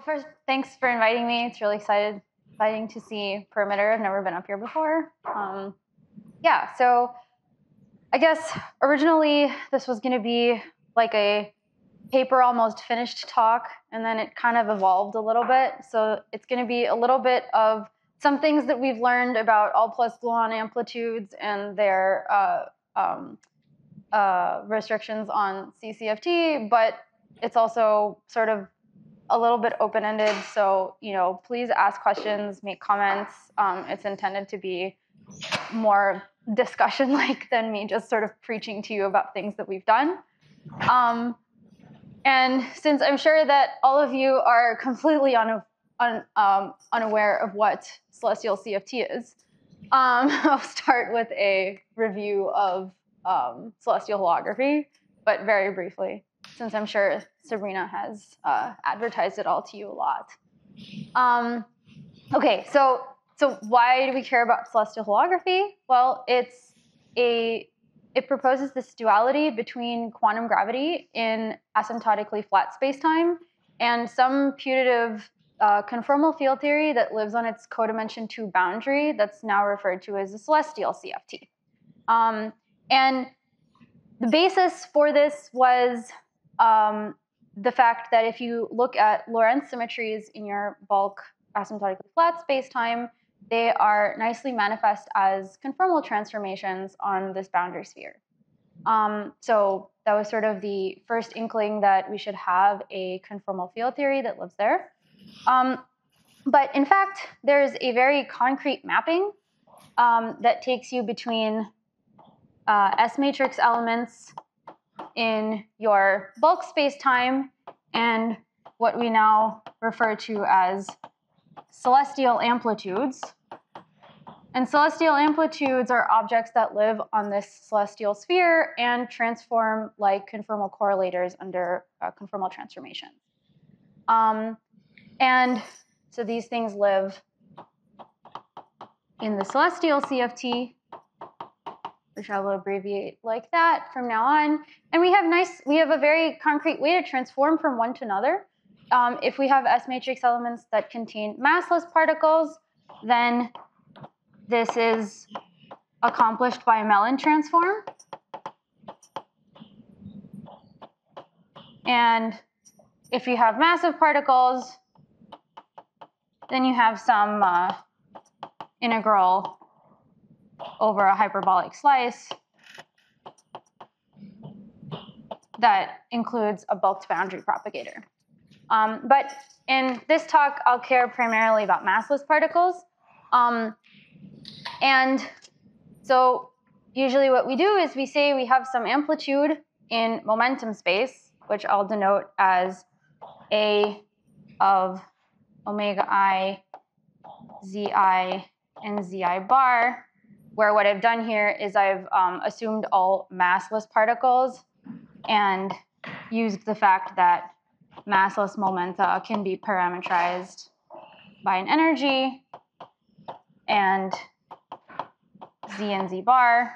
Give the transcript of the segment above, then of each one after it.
first, thanks for inviting me. It's really exciting to see Perimeter. I've never been up here before. Yeah, so I guess originally this was going to be like a paper almost finished talk, and then it kind of evolved a little bit. So it's going to be a little bit of some things that we've learned about all plus gluon amplitudes and their restrictions on CCFT, but it's also sort of a little bit open-ended. So, please ask questions, make comments. It's intended to be more discussion-like than me just sort of preaching to you about things that we've done. And since I'm sure that all of you are completely unaware of what celestial CFT is, I'll start with a review of celestial holography, but very briefly, since I'm sure Sabrina has advertised it all to you a lot. Okay, so why do we care about celestial holography? Well, it proposes this duality between quantum gravity in asymptotically flat spacetime and some putative conformal field theory that lives on its codimension 2 boundary that's now referred to as the celestial CFT. And the basis for this was the fact that if you look at Lorentz symmetries in your bulk asymptotically flat spacetime, they are nicely manifest as conformal transformations on this boundary sphere. So that was sort of the first inkling that we should have a conformal field theory that lives there. But in fact, there's a very concrete mapping that takes you between S-matrix elements in your bulk spacetime and what we now refer to as celestial amplitudes. And celestial amplitudes are objects that live on this celestial sphere and transform like conformal correlators under conformal transformations. And so these things live in the celestial CFT, which I will abbreviate like that from now on. And we have a very concrete way to transform from one to another. If we have S-matrix elements that contain massless particles, then this is accomplished by a Mellin transform. And if you have massive particles, then you have some integral over a hyperbolic slice that includes a bulked boundary propagator. But in this talk, I'll care primarily about massless particles. And so usually what we do is we say we have some amplitude in momentum space, which I'll denote as A of omega I, Zi, and Zi bar, where what I've done here is I've assumed all massless particles and used the fact that massless momenta can be parametrized by an energy and Z and Z bar.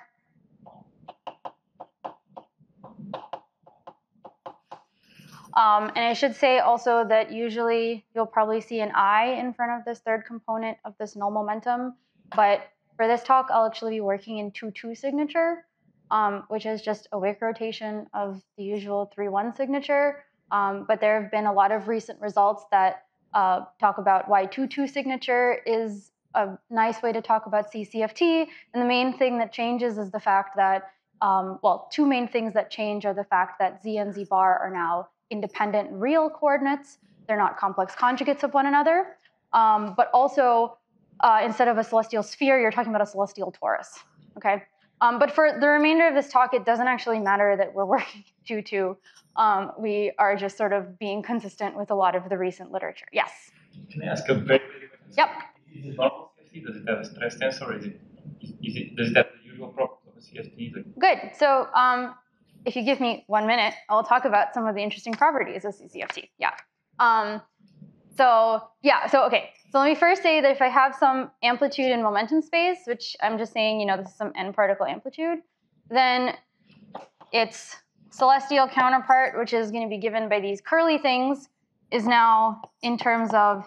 And I should say also that usually you'll probably see an I in front of this third component of this null momentum. But for this talk, I'll actually be working in 2-2 signature, which is just a Wick rotation of the usual 3-1 signature. But there have been a lot of recent results that talk about why 2-2 signature is a nice way to talk about CCFT. And the main thing that changes is the fact that, well, two main things that change are the fact that Z and Z bar are now independent real coordinates. They're not complex conjugates of one another. But also, instead of a celestial sphere, you're talking about a celestial torus. Okay. But for the remainder of this talk, it doesn't actually matter that we're working 2-2. We are just sort of being consistent with a lot of the recent literature. Yes? Can I ask a very question? Yep. Is it normal CFT? Does it have a stress tensor? Does it have the usual properties of a CFT? Good. So if you give me 1 minute, I'll talk about some of the interesting properties of CCFT. Yeah. So okay. So let me first say that if I have some amplitude in momentum space, which I'm just saying, this is some n particle amplitude, then its celestial counterpart, which is going to be given by these curly things, is now in terms of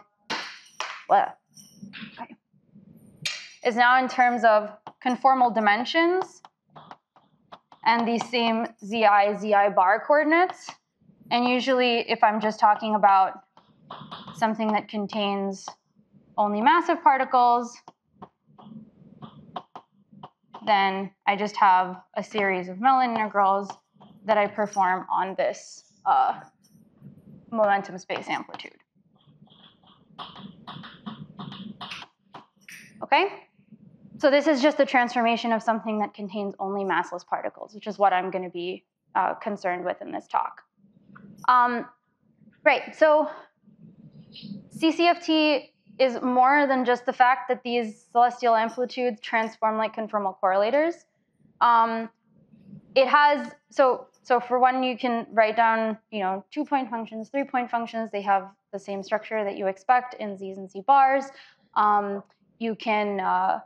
conformal dimensions and these same zi bar coordinates. And usually, if I'm just talking about something that contains only massive particles, then I just have a series of Mellin integrals that I perform on this momentum space amplitude. Okay? So this is just the transformation of something that contains only massless particles, which is what I'm going to be concerned with in this talk. Right, so CCFT is more than just the fact that these celestial amplitudes transform like conformal correlators. It has, so for one, you can write down, 2-point functions, 3-point functions. They have the same structure that you expect in Z's and Z bars. You can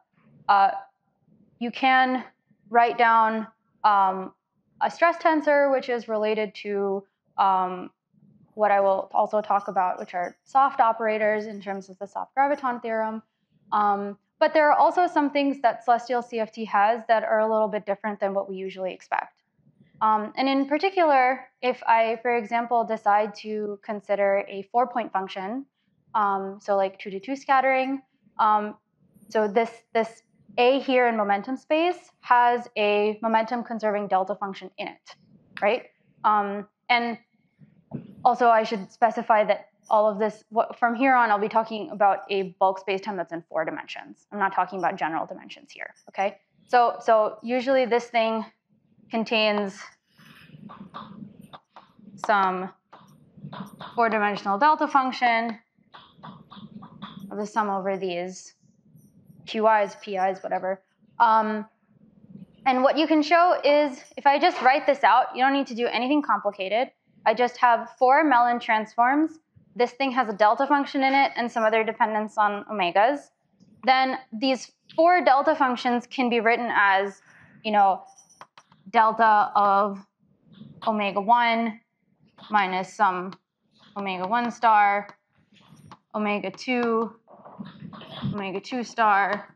write down a stress tensor, which is related to what I will also talk about, which are soft operators in terms of the soft graviton theorem. But there are also some things that celestial CFT has that are a little bit different than what we usually expect. And in particular, if I, for example, decide to consider a 4-point function, so like 2-to-2 scattering, so this A here in momentum space has a momentum conserving delta function in it, right? And also, I should specify that all of this, from here on, I'll be talking about a bulk spacetime that's in 4 dimensions. I'm not talking about general dimensions here, okay? So usually this thing contains some 4-dimensional delta function of the sum over these QIs, PIs, whatever. And what you can show is, if I just write this out, you don't need to do anything complicated. I just have 4 Mellin transforms. This thing has a delta function in it and some other dependence on omegas. Then these 4 delta functions can be written as, delta of omega 1 minus some omega 1 star, omega 2 star,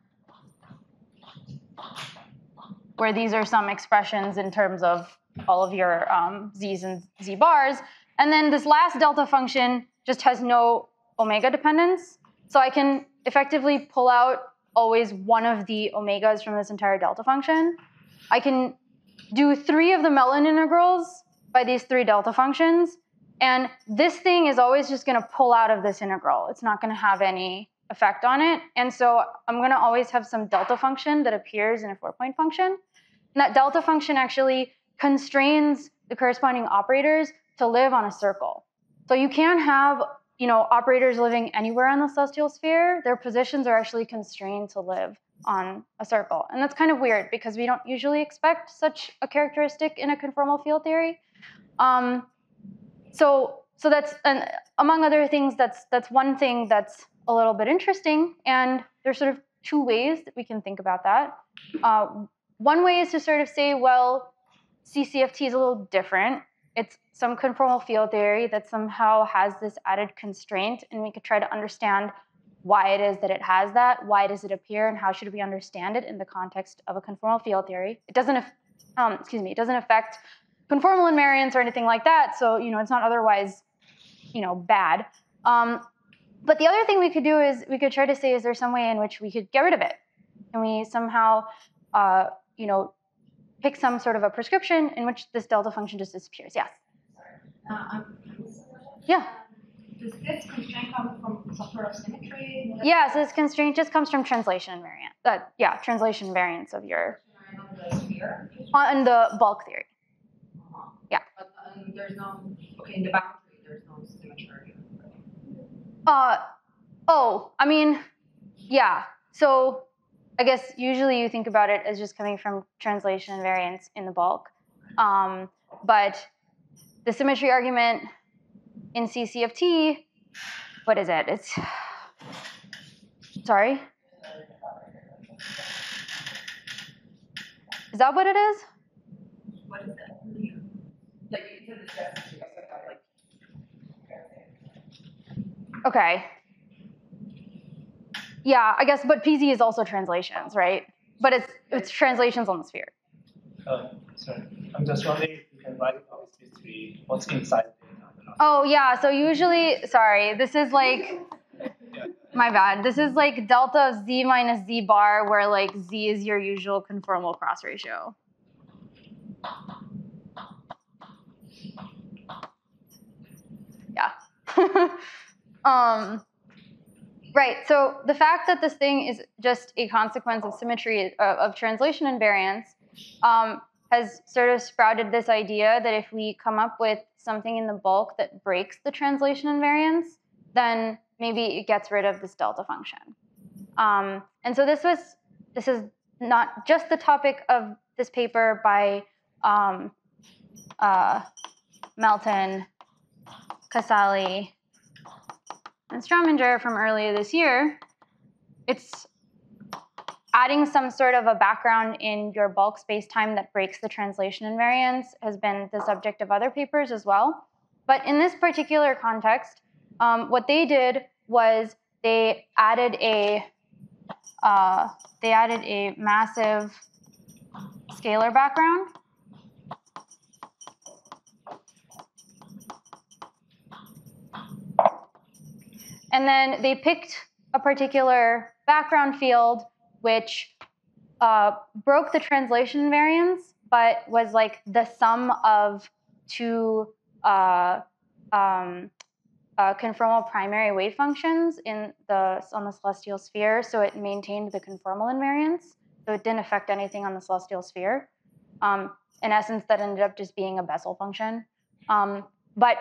where these are some expressions in terms of all of your Z's and Z bars. And then this last delta function just has no omega dependence. So I can effectively pull out always one of the omegas from this entire delta function. I can do 3 of the Mellin integrals by these 3 delta functions. And this thing is always just going to pull out of this integral. It's not going to have any effect on it. And so I'm going to always have some delta function that appears in a 4-point function. And that delta function actually constrains the corresponding operators to live on a circle. So you can have, operators living anywhere on the celestial sphere. Their positions are actually constrained to live on a circle. And that's kind of weird because we don't usually expect such a characteristic in a conformal field theory. So that's, and among other things, that's one thing that's a little bit interesting. And there's sort of 2 ways that we can think about that. One way is to sort of say, well, CCFT is a little different. It's some conformal field theory that somehow has this added constraint, and we could try to understand why it is that it has that, why does it appear, and how should we understand it in the context of a conformal field theory. It doesn't, it doesn't affect conformal invariance or anything like that, so it's not otherwise, bad. But the other thing we could do is we could try to say, is there some way in which we could get rid of it? Can we somehow, pick some sort of a prescription in which this delta function just disappears? Yes? Yeah. Does this constraint come from some sort of symmetry? Yeah, so this constraint just comes from translation invariant. Translation invariance of your... On the sphere? On the bulk theory. Yeah. But there's no... Okay, in the boundary, there's no symmetry. Yeah. So I guess usually you think about it as just coming from translation invariance in the bulk. But the symmetry argument in CCFT, what is it? Sorry? Is that what it is? What is that? Like, you said the Okay. Yeah, I guess, but PZ is also translations, right? But it's translations on the sphere. Sorry, I'm just wondering if you can write about history, what's inside the data. Oh yeah, so usually, sorry, this is like, my bad. This is like delta of z minus z bar, where like z is your usual conformal cross ratio. Yeah. Right, so the fact that this thing is just a consequence of symmetry, of translation invariance, has sort of sprouted this idea that if we come up with something in the bulk that breaks the translation invariance, then maybe it gets rid of this delta function. And so this is not just the topic of this paper by Melton, Casali, and Strominger from earlier this year. It's adding some sort of a background in your bulk space-time that breaks the translation invariance has been the subject of other papers as well. But in this particular context, what they did was they added a massive scalar background. And then they picked a particular background field which broke the translation invariance, but was like the sum of two conformal primary wave functions on the celestial sphere. So it maintained the conformal invariance. So it didn't affect anything on the celestial sphere. In essence, that ended up just being a Bessel function. But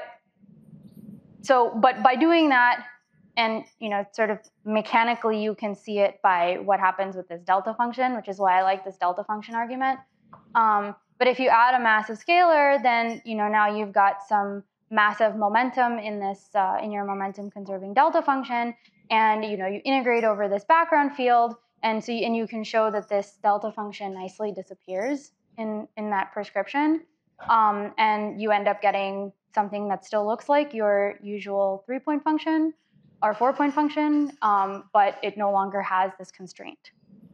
by doing that, and sort of mechanically, you can see it by what happens with this delta function, which is why I like this delta function argument. But if you add a massive scalar, then now you've got some massive momentum in this in your momentum conserving delta function, and you integrate over this background field, and you can show that this delta function nicely disappears in that prescription, and you end up getting something that still looks like your usual 3-point function or 4-point function, but it no longer has this constraint.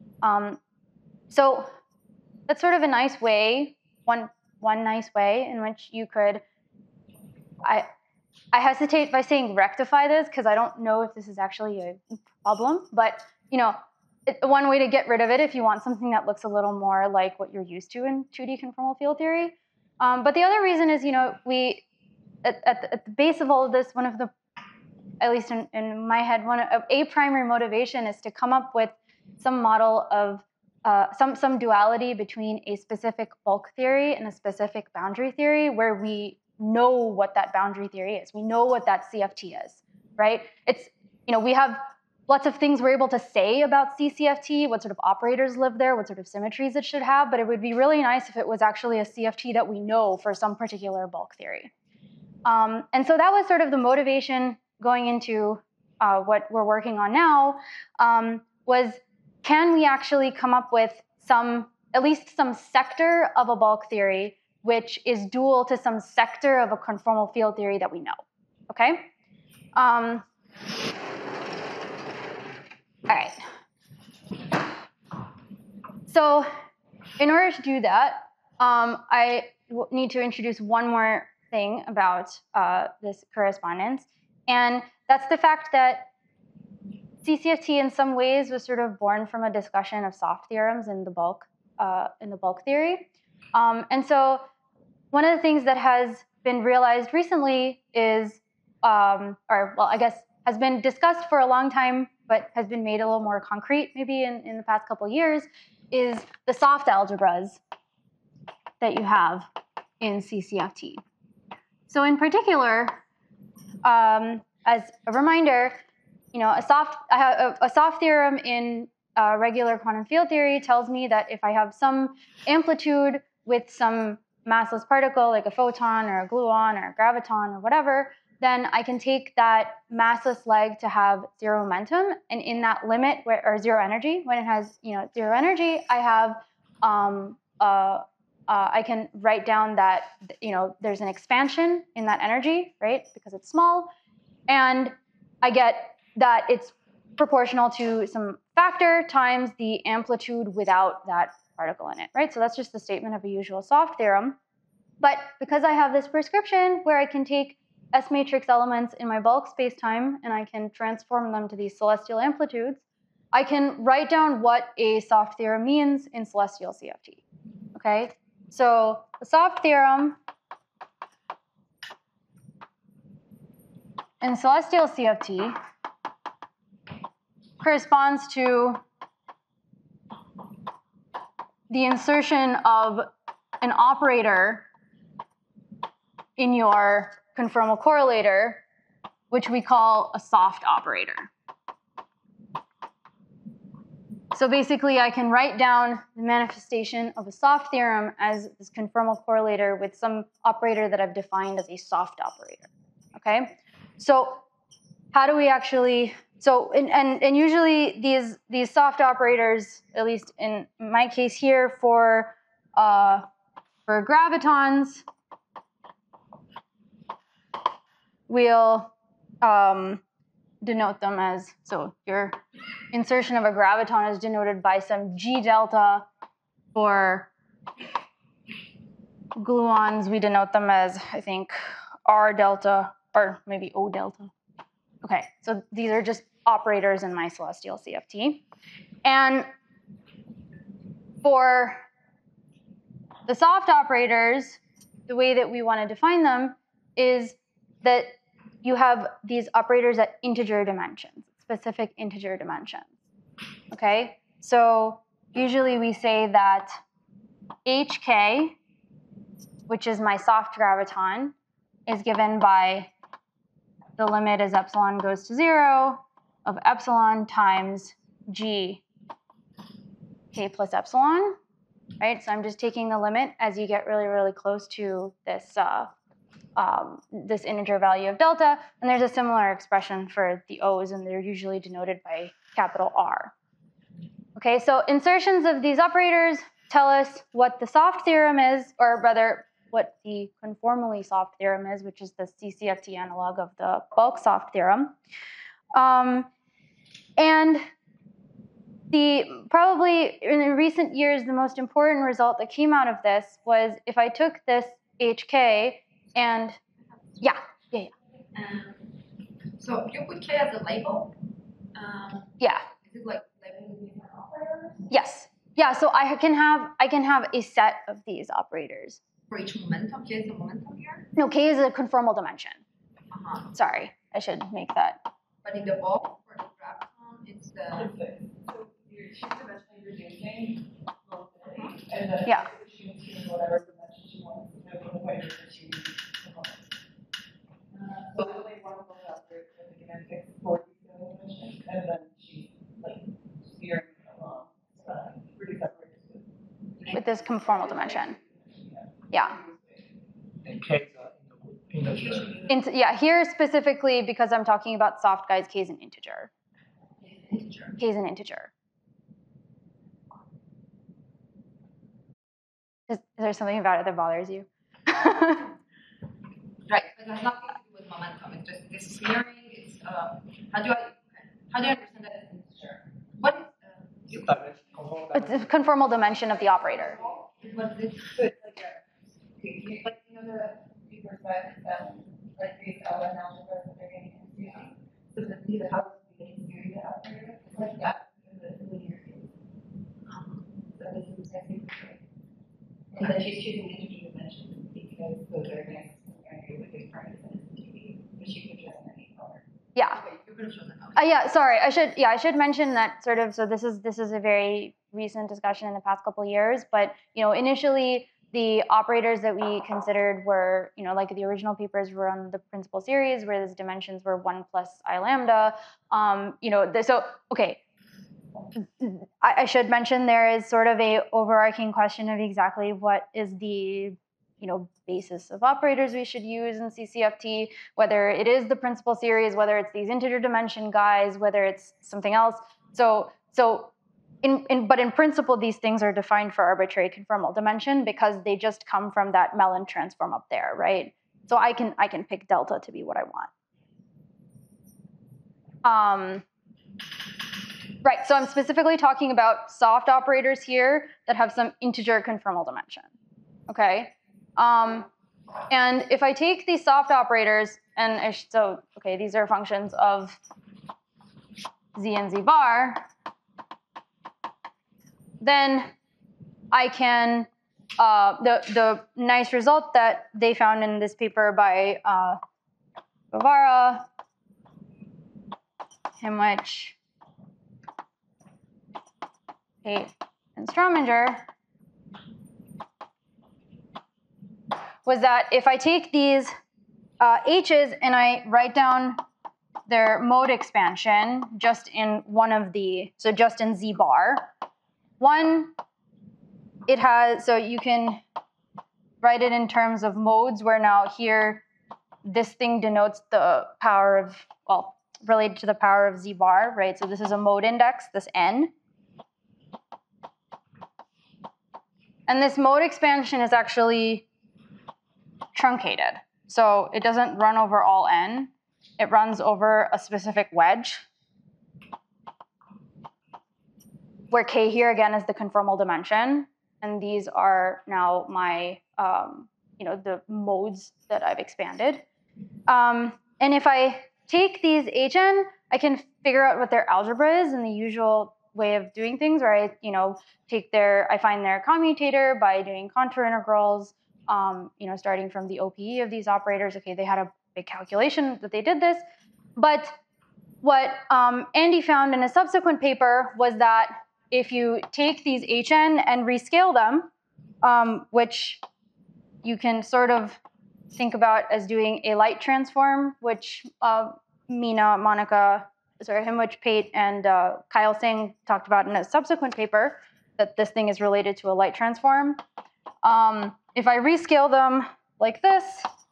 So that's sort of a nice way, one nice way in which you could. I hesitate by saying rectify this because I don't know if this is actually a problem, but one way to get rid of it if you want something that looks a little more like what you're used to in 2D conformal field theory. But the other reason is we at the base of all of this, one of the, at least in my head, a primary motivation is to come up with some model of some duality between a specific bulk theory and a specific boundary theory where we know what that boundary theory is. We know what that CFT is, right? It's, we have lots of things we're able to say about CCFT, what sort of operators live there, what sort of symmetries it should have, but it would be really nice if it was actually a CFT that we know for some particular bulk theory. And so that was sort of the motivation going into what we're working on now, was can we actually come up with at least some sector of a bulk theory which is dual to some sector of a conformal field theory that we know, okay? All right. So in order to do that, I need to introduce one more thing about this correspondence, and that's the fact that CCFT in some ways was sort of born from a discussion of soft theorems in the bulk theory. And so one of the things that has been realized recently is, I guess has been discussed for a long time, but has been made a little more concrete maybe in the past couple of years, is the soft algebras that you have in CCFT. So in particular, as a reminder, a soft theorem in regular quantum field theory tells me that if I have some amplitude with some massless particle, like a photon or a gluon or a graviton or whatever, then I can take that massless leg to have zero momentum, and in that limit, or zero energy, when it has zero energy, I have I can write down that there's an expansion in that energy, right, because it's small, and I get that it's proportional to some factor times the amplitude without that particle in it, right? So that's just the statement of a usual soft theorem. But because I have this prescription where I can take S matrix elements in my bulk spacetime and I can transform them to these celestial amplitudes, I can write down what a soft theorem means in celestial CFT. Okay, so the soft theorem in celestial CFT corresponds to the insertion of an operator in your conformal correlator, which we call a soft operator. So basically, I can write down the manifestation of a soft theorem as this conformal correlator with some operator that I've defined as a soft operator. Okay, so how do we actually? So and usually these soft operators, at least in my case here, for gravitons, we'll denote them as, so your insertion of a graviton is denoted by some G delta. For gluons, we denote them as, I think, R delta, or maybe O delta. Okay, so these are just operators in my celestial CFT. And for the soft operators, the way that we want to define them is that you have these operators at integer dimensions, specific integer dimensions. Okay, so usually we say that HK, which is my soft graviton, is given by the limit as epsilon goes to 0 of epsilon times G K plus epsilon, right? So I'm just taking the limit as you get really, really close to this this integer value of delta, and there's a similar expression for the O's, and they're usually denoted by capital R. Okay, so insertions of these operators tell us what the soft theorem is, or rather, what the conformally soft theorem is, which is the CCFT analog of the bulk soft theorem. And probably in recent years, the most important result that came out of this was if I took this HK and, yeah. So you put K as a label? Yeah. Is it like labeling different operators? Yes. Yeah, so I can have a set of these operators. For each momentum, K is a momentum here? No, K is a conformal dimension. Uh-huh. Sorry, I should make that. But in the bulk, for the graviton, it's the... So you're two-dimensionally reducing velocity, and then Yeah. she can choose whatever dimension she wants to know the way that she uses the moment. So only one will operate for the given fixed for the dimension, and then she's like steering along pretty separate With this conformal dimension. Yeah. And K is an integer. Yeah, here specifically, because I'm talking about soft guys, K is an integer. K is an integer. Is there something about it that bothers you? Right, but it has nothing to do with momentum. It's just this steering. It's how do I understand that as an integer? What is It's a conformal dimension of the operator. what is it? So it's like like you know the people said like these algebras that they're getting into. So the see the how we get into the operator, it's like that in the linear case. So this is exactly right. And then she's choosing integer dimensions because those are next with these parameters in TV, but she could choose any color. Yeah. Okay, you could have chosen that. Yeah, sorry. I should mention that sort of. So this is a very recent discussion in the past couple of years. But initially the operators that we considered were, like the original papers were on the principal series, where the dimensions were 1 plus I lambda. So okay. I should mention there is sort of a overarching question of exactly what is the basis of operators we should use in CCFT, whether it is the principal series, whether it's these integer dimension guys, whether it's something else. But in principle, these things are defined for arbitrary conformal dimension because they just come from that Mellin transform up there, right? So I can pick delta to be what I want. Right, so I'm specifically talking about soft operators here that have some integer conformal dimension, okay? And if I take these soft operators, and so, okay, these are functions of z and z bar, then I can, the nice result that they found in this paper by Guevara, Himwich, Tate, and Strominger was that if I take these H's and I write down their mode expansion just in one of the, so just in Z bar, one, it has, so you can write it in terms of modes where now here, this thing denotes the power of, well, related to the power of Z bar, right? So this is a mode index, this N. And this mode expansion is actually truncated. So it doesn't run over all N. It runs over a specific wedge, where K here again is the conformal dimension. And these are now my, the modes that I've expanded. And if I take these Hn, I can figure out what their algebra is in the usual way of doing things, where I, I find their commutator by doing contour integrals, starting from the OPE of these operators. Okay, they had a big calculation that they did this. But what Andy found in a subsequent paper was that if you take these Hn and rescale them, which you can sort of think about as doing a light transform, which Himwich, Pate, and Kyle Singh talked about in a subsequent paper, that this thing is related to a light transform. If I rescale them like this,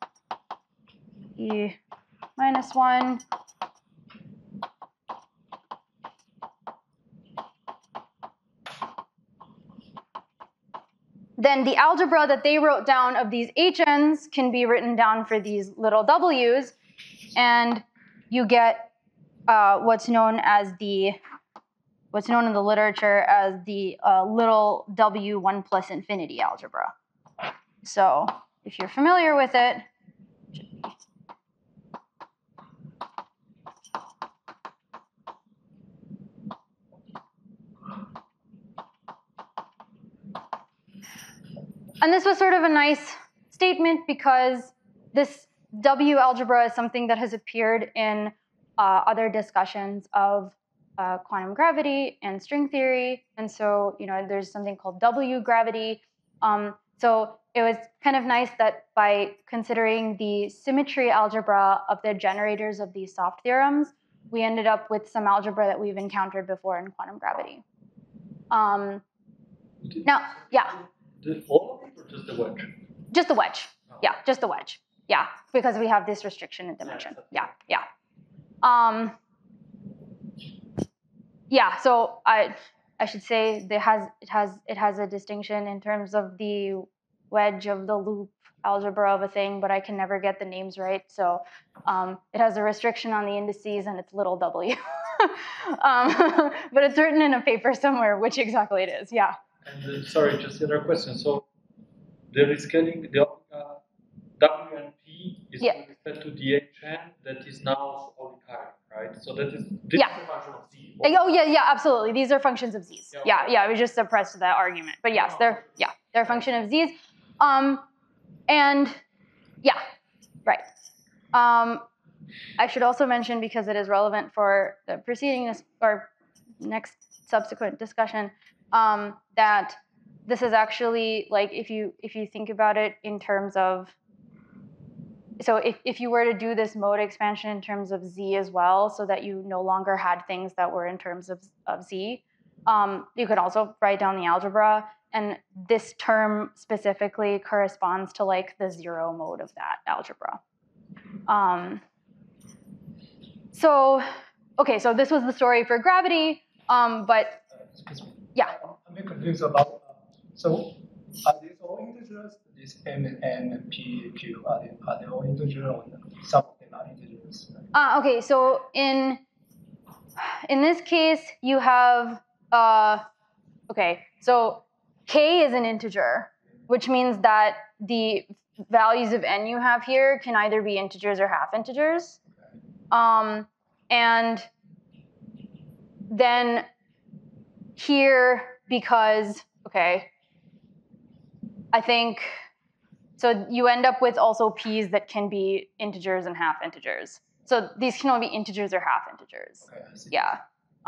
E minus 1, then the algebra that they wrote down of these Hns can be written down for these little w's, and you get what's known in the literature as the little w1 plus infinity algebra. So if you're familiar with it, and this was sort of a nice statement because this W algebra is something that has appeared in other discussions of quantum gravity and string theory. And so, there's something called W gravity. So it was kind of nice that by considering the symmetry algebra of the generators of these soft theorems, we ended up with some algebra that we've encountered before in quantum gravity. Now, yeah. All of it or just the wedge? Just the wedge. Yeah, just the wedge. Yeah, because we have this restriction in dimension. Yeah. So I should say it has a distinction in terms of the wedge of the loop algebra of a thing, but I can never get the names right. So it has a restriction on the indices and it's little w. But it's written in a paper somewhere which exactly it is. Yeah. And sorry, just another question. So the rescaling, the W and P is with respect to the Hn that is now Olikai, right? So that is this is a function of Z. Yeah, absolutely. These are functions of Z's. Yeah, we just suppressed that argument. But yes, they're a function of Z's. And yeah, right. I should also mention, because it is relevant for the preceding or next subsequent discussion, that this is actually, like, if you think about it in terms of, so if you were to do this mode expansion in terms of Z as well, so that you no longer had things that were in terms of Z, you could also write down the algebra, and this term specifically corresponds to like the zero mode of that algebra. So this was the story for gravity, but yeah. I'm a bit confused about, so are these all integers? These M and N and P, Q, are they all integers, or some of them are integers? Okay, so in in this case, you have, okay, so k is an integer, which means that the values of n you have here can either be integers or half integers. And then here, because, okay, I think, so you end up with also p's that can be integers and half integers. So these can only be integers or half integers. Okay, I see. Yeah.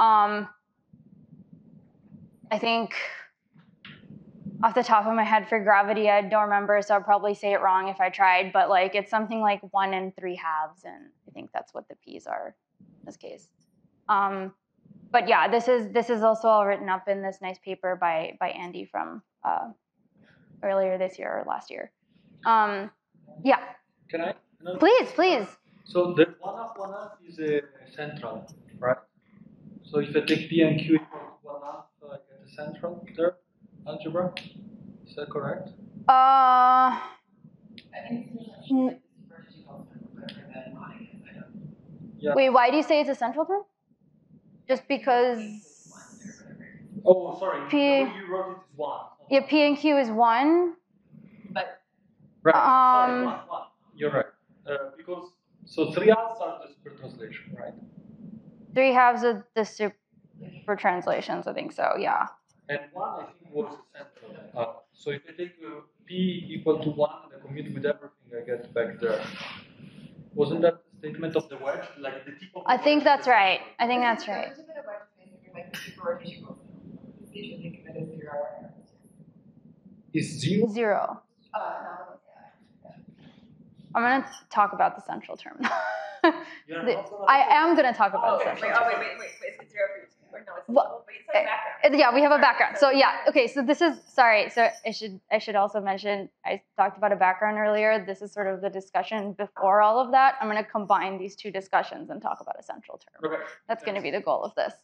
I think off the top of my head for gravity, I don't remember, so I'll probably say it wrong if I tried, but like it's something like 1 and 3 halves, and I think that's what the p's are in this case. But yeah, this is also all written up in this nice paper by Andy from earlier this year or last year. Yeah. Can I? Please. So the 1/1 is a central, right? So if I take P and Q equal to 1/2, I get a central there, algebra. Is that correct? I think it's N- whatever that line is. I don't Yeah. Wait, why do you say it's a central term? Just because Oh, sorry. P- The way you wrote it is 1. yeah, P and Q is 1. But Right. Sorry, Um, 1. You're right. Because so 3 halves are the super translation, right? 3 halves of the super translations, I think so, yeah. And 1 I think was a central. So if I take P equal to 1 and I commute with everything, I get back there. Wasn't that the statement of the wedge? Like the tip of the I think wedge that's is the right. central. I think that's right. There's a bit of what basically like the super rotation goes. You should think of it as 0. Is 0? 0. No, yeah. I'm going to talk about the central term. You're not gonna- I am going to talk about the central term. Wait. It's 0 for you. Or no, it's Well, but it's like background. Yeah, we have a background. So yeah, okay. So this is sorry. So I should also mention I talked about a background earlier. This is sort of the discussion before all of that. I'm going to combine these two discussions and talk about a central term. Okay. That's going to be the goal of this.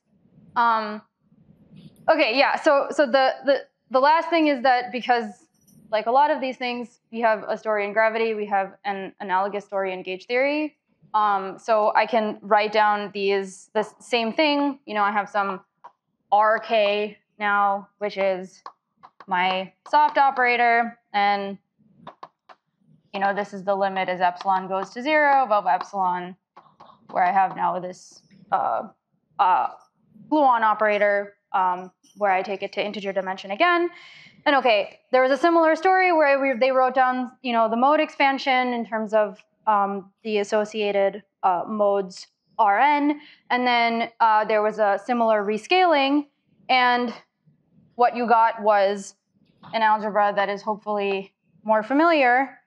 Okay, yeah. So the last thing is that because like a lot of these things, we have a story in gravity, we have an analogous story in gauge theory. So I can write down the same thing. You know, I have some RK now, which is my soft operator, and you know, this is the limit as epsilon goes to 0 above epsilon, where I have now this gluon operator, where I take it to integer dimension again. And okay, there was a similar story where they wrote down, you know, the mode expansion in terms of the associated modes Rn, and then there was a similar rescaling, and what you got was an algebra that is hopefully more familiar.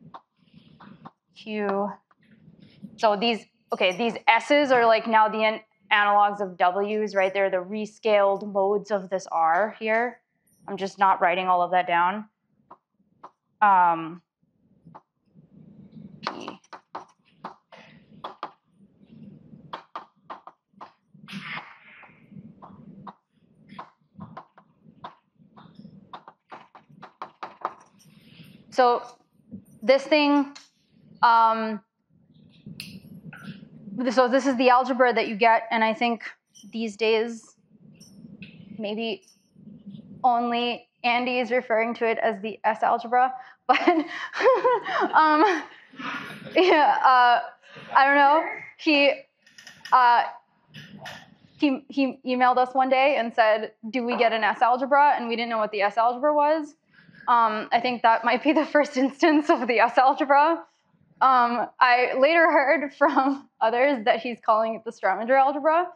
Q. So these S's are like now the analogs of W's, right? They're the rescaled modes of this R here. I'm just not writing all of that down. P. So this thing, so this is the algebra that you get, and I think these days maybe only Andy is referring to it as the S algebra, but yeah, I don't know. He emailed us one day and said, "Do we get an S algebra?" And we didn't know what the S algebra was. I think that might be the first instance of the S algebra. I later heard from others that he's calling it the Strominger algebra.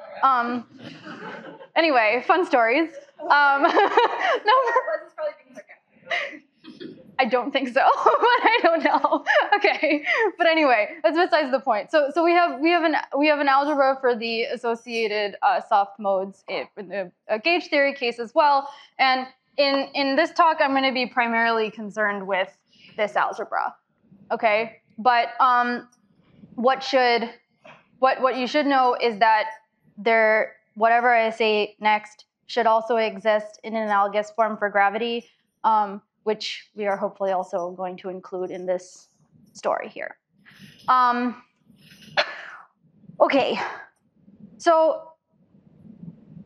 Anyway, fun stories. No, It's probably being sarcastic. I don't think so, but I don't know. Okay, but anyway, that's besides the point. So we have an algebra for the associated soft modes in the gauge theory case as well. And in this talk, I'm going to be primarily concerned with this algebra. Okay, but what you should know is that whatever I say next should also exist in an analogous form for gravity, which we are hopefully also going to include in this story here. Okay, so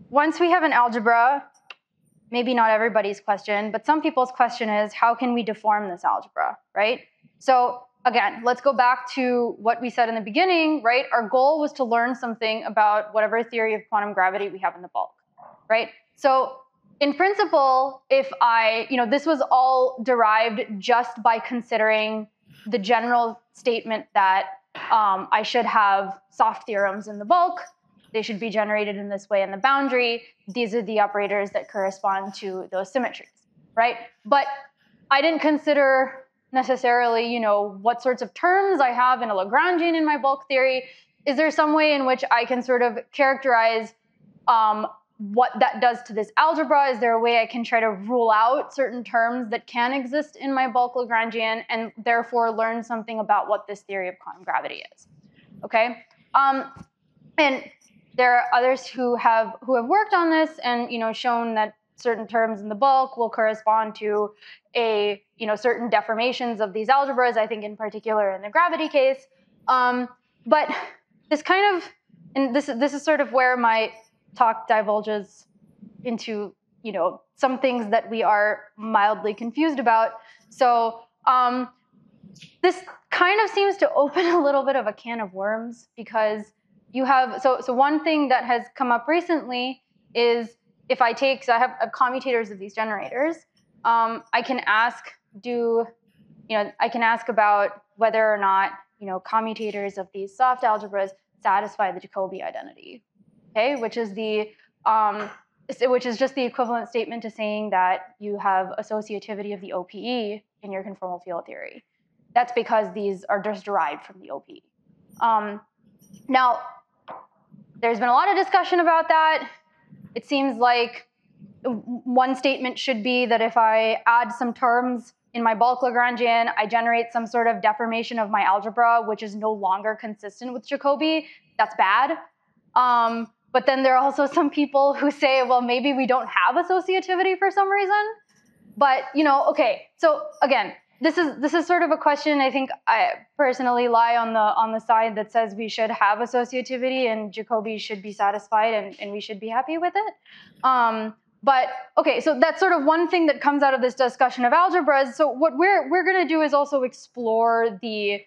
once we have an algebra, maybe not everybody's question, but some people's question is, how can we deform this algebra, right? So again, let's go back to what we said in the beginning, right? Our goal was to learn something about whatever theory of quantum gravity we have in the bulk, right? So in principle, if this was all derived just by considering the general statement that I should have soft theorems in the bulk. They should be generated in this way in the boundary. These are the operators that correspond to those symmetries, right? But I didn't consider necessarily, what sorts of terms I have in a Lagrangian in my bulk theory. Is there some way in which I can sort of characterize what that does to this algebra? Is there a way I can try to rule out certain terms that can exist in my bulk Lagrangian and therefore learn something about what this theory of quantum gravity is? Okay, and there are others who have worked on this and shown that certain terms in the bulk will correspond to certain deformations of these algebras. I think in particular in the gravity case, but this kind of, and this is sort of where my talk divulges into some things that we are mildly confused about. So this kind of seems to open a little bit of a can of worms, because you have so one thing that has come up recently is if I have commutators of these generators, I can ask about whether or not commutators of these soft algebras satisfy the Jacobi identity. Okay, which is just the equivalent statement to saying that you have associativity of the OPE in your conformal field theory. That's because these are just derived from the OPE. Now, there's been a lot of discussion about that. It seems like one statement should be that if I add some terms in my bulk Lagrangian, I generate some sort of deformation of my algebra, which is no longer consistent with Jacobi. That's bad. But then there are also some people who say, well, maybe we don't have associativity for some reason. But okay. So again, this is sort of a question. I think I personally lie on the side that says we should have associativity and Jacobi should be satisfied and we should be happy with it. But okay, so that's sort of one thing that comes out of this discussion of algebras. So what we're going to do is also explore the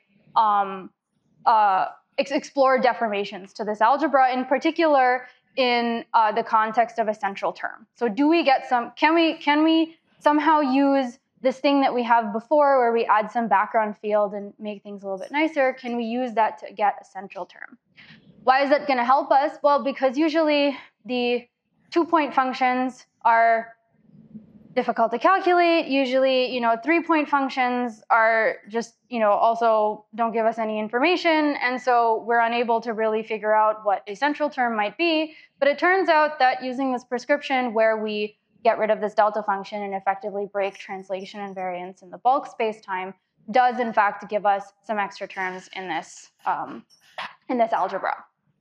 explore deformations to this algebra, in particular in the context of a central term. So do we get can we somehow use this thing that we have before where we add some background field and make things a little bit nicer? Can we use that to get a central term? Why is that going to help us? Well, because usually the 2-point functions are difficult to calculate. Usually, 3-point functions are just, also don't give us any information. And so we're unable to really figure out what a central term might be. But it turns out that using this prescription where we get rid of this delta function and effectively break translation and variance in the bulk spacetime does in fact give us some extra terms in this algebra.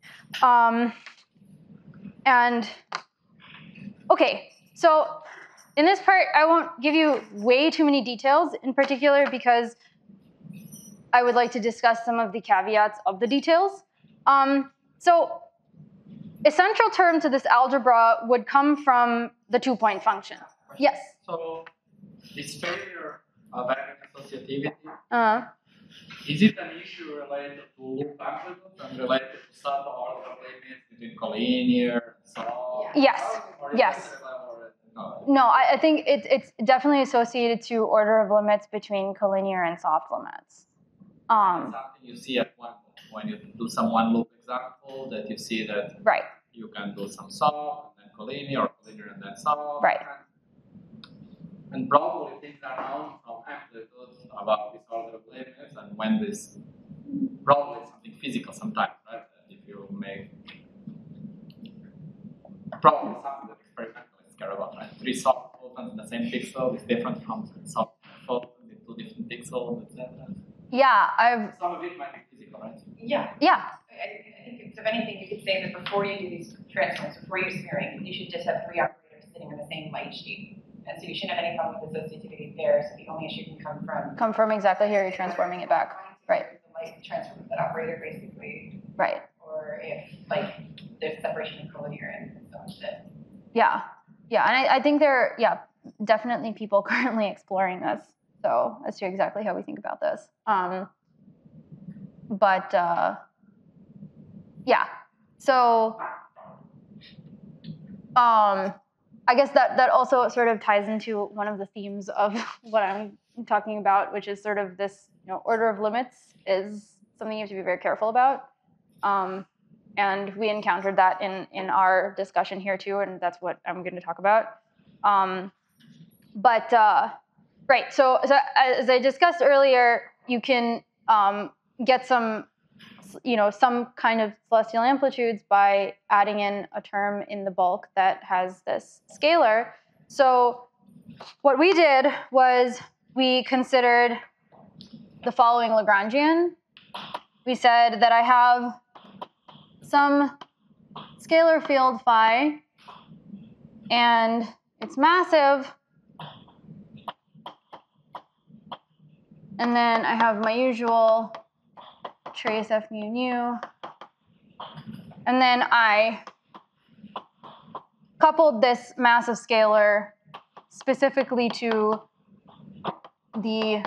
And okay, so in this part, I won't give you way too many details in particular because I would like to discuss some of the caveats of the details. So a central term to this algebra would come from the 2-point function. Yes? So this failure of associativity, is it an issue related to loop amplitude and related to sub-order limits between collinear, soft? Yes. Yes. No, I think it's definitely associated to order of limits between collinear and soft limits. Something you see at one when you do some one loop example that you see that right. You can do some soft and then collinear or collinear and then soft. Right. And probably things are known from amplitude about this order of limits and when this probably something physical sometimes, right? If you make probably something that experimentalists care about, right? 3 soft photons in the same pixel is different from soft photons in 2 different pixels, etc. Yeah, some of it might be physical, right? Yeah. Yeah. I think if anything, you could say that before you do these transforms, before you're smearing, you should just have 3 operators sitting on the same light sheet. And so you shouldn't have any problem with associativity there. So the only issue can come from exactly here. You're transforming it back. Right. The light transform of that operator, basically. Right. Or if there's separation of collinear and so on. Yeah, and I think there are definitely people currently exploring this. So as to exactly how we think about this. So I guess that also sort of ties into one of the themes of what I'm talking about, which is sort of this, order of limits is something you have to be very careful about. And we encountered that in our discussion here too, and that's what I'm going to talk about. Right, so as I discussed earlier, you can get some kind of celestial amplitudes by adding in a term in the bulk that has this scalar. So what we did was we considered the following Lagrangian. We said that I have some scalar field phi, and it's massive. And then I have my usual trace F mu nu. And then I coupled this massive scalar specifically to the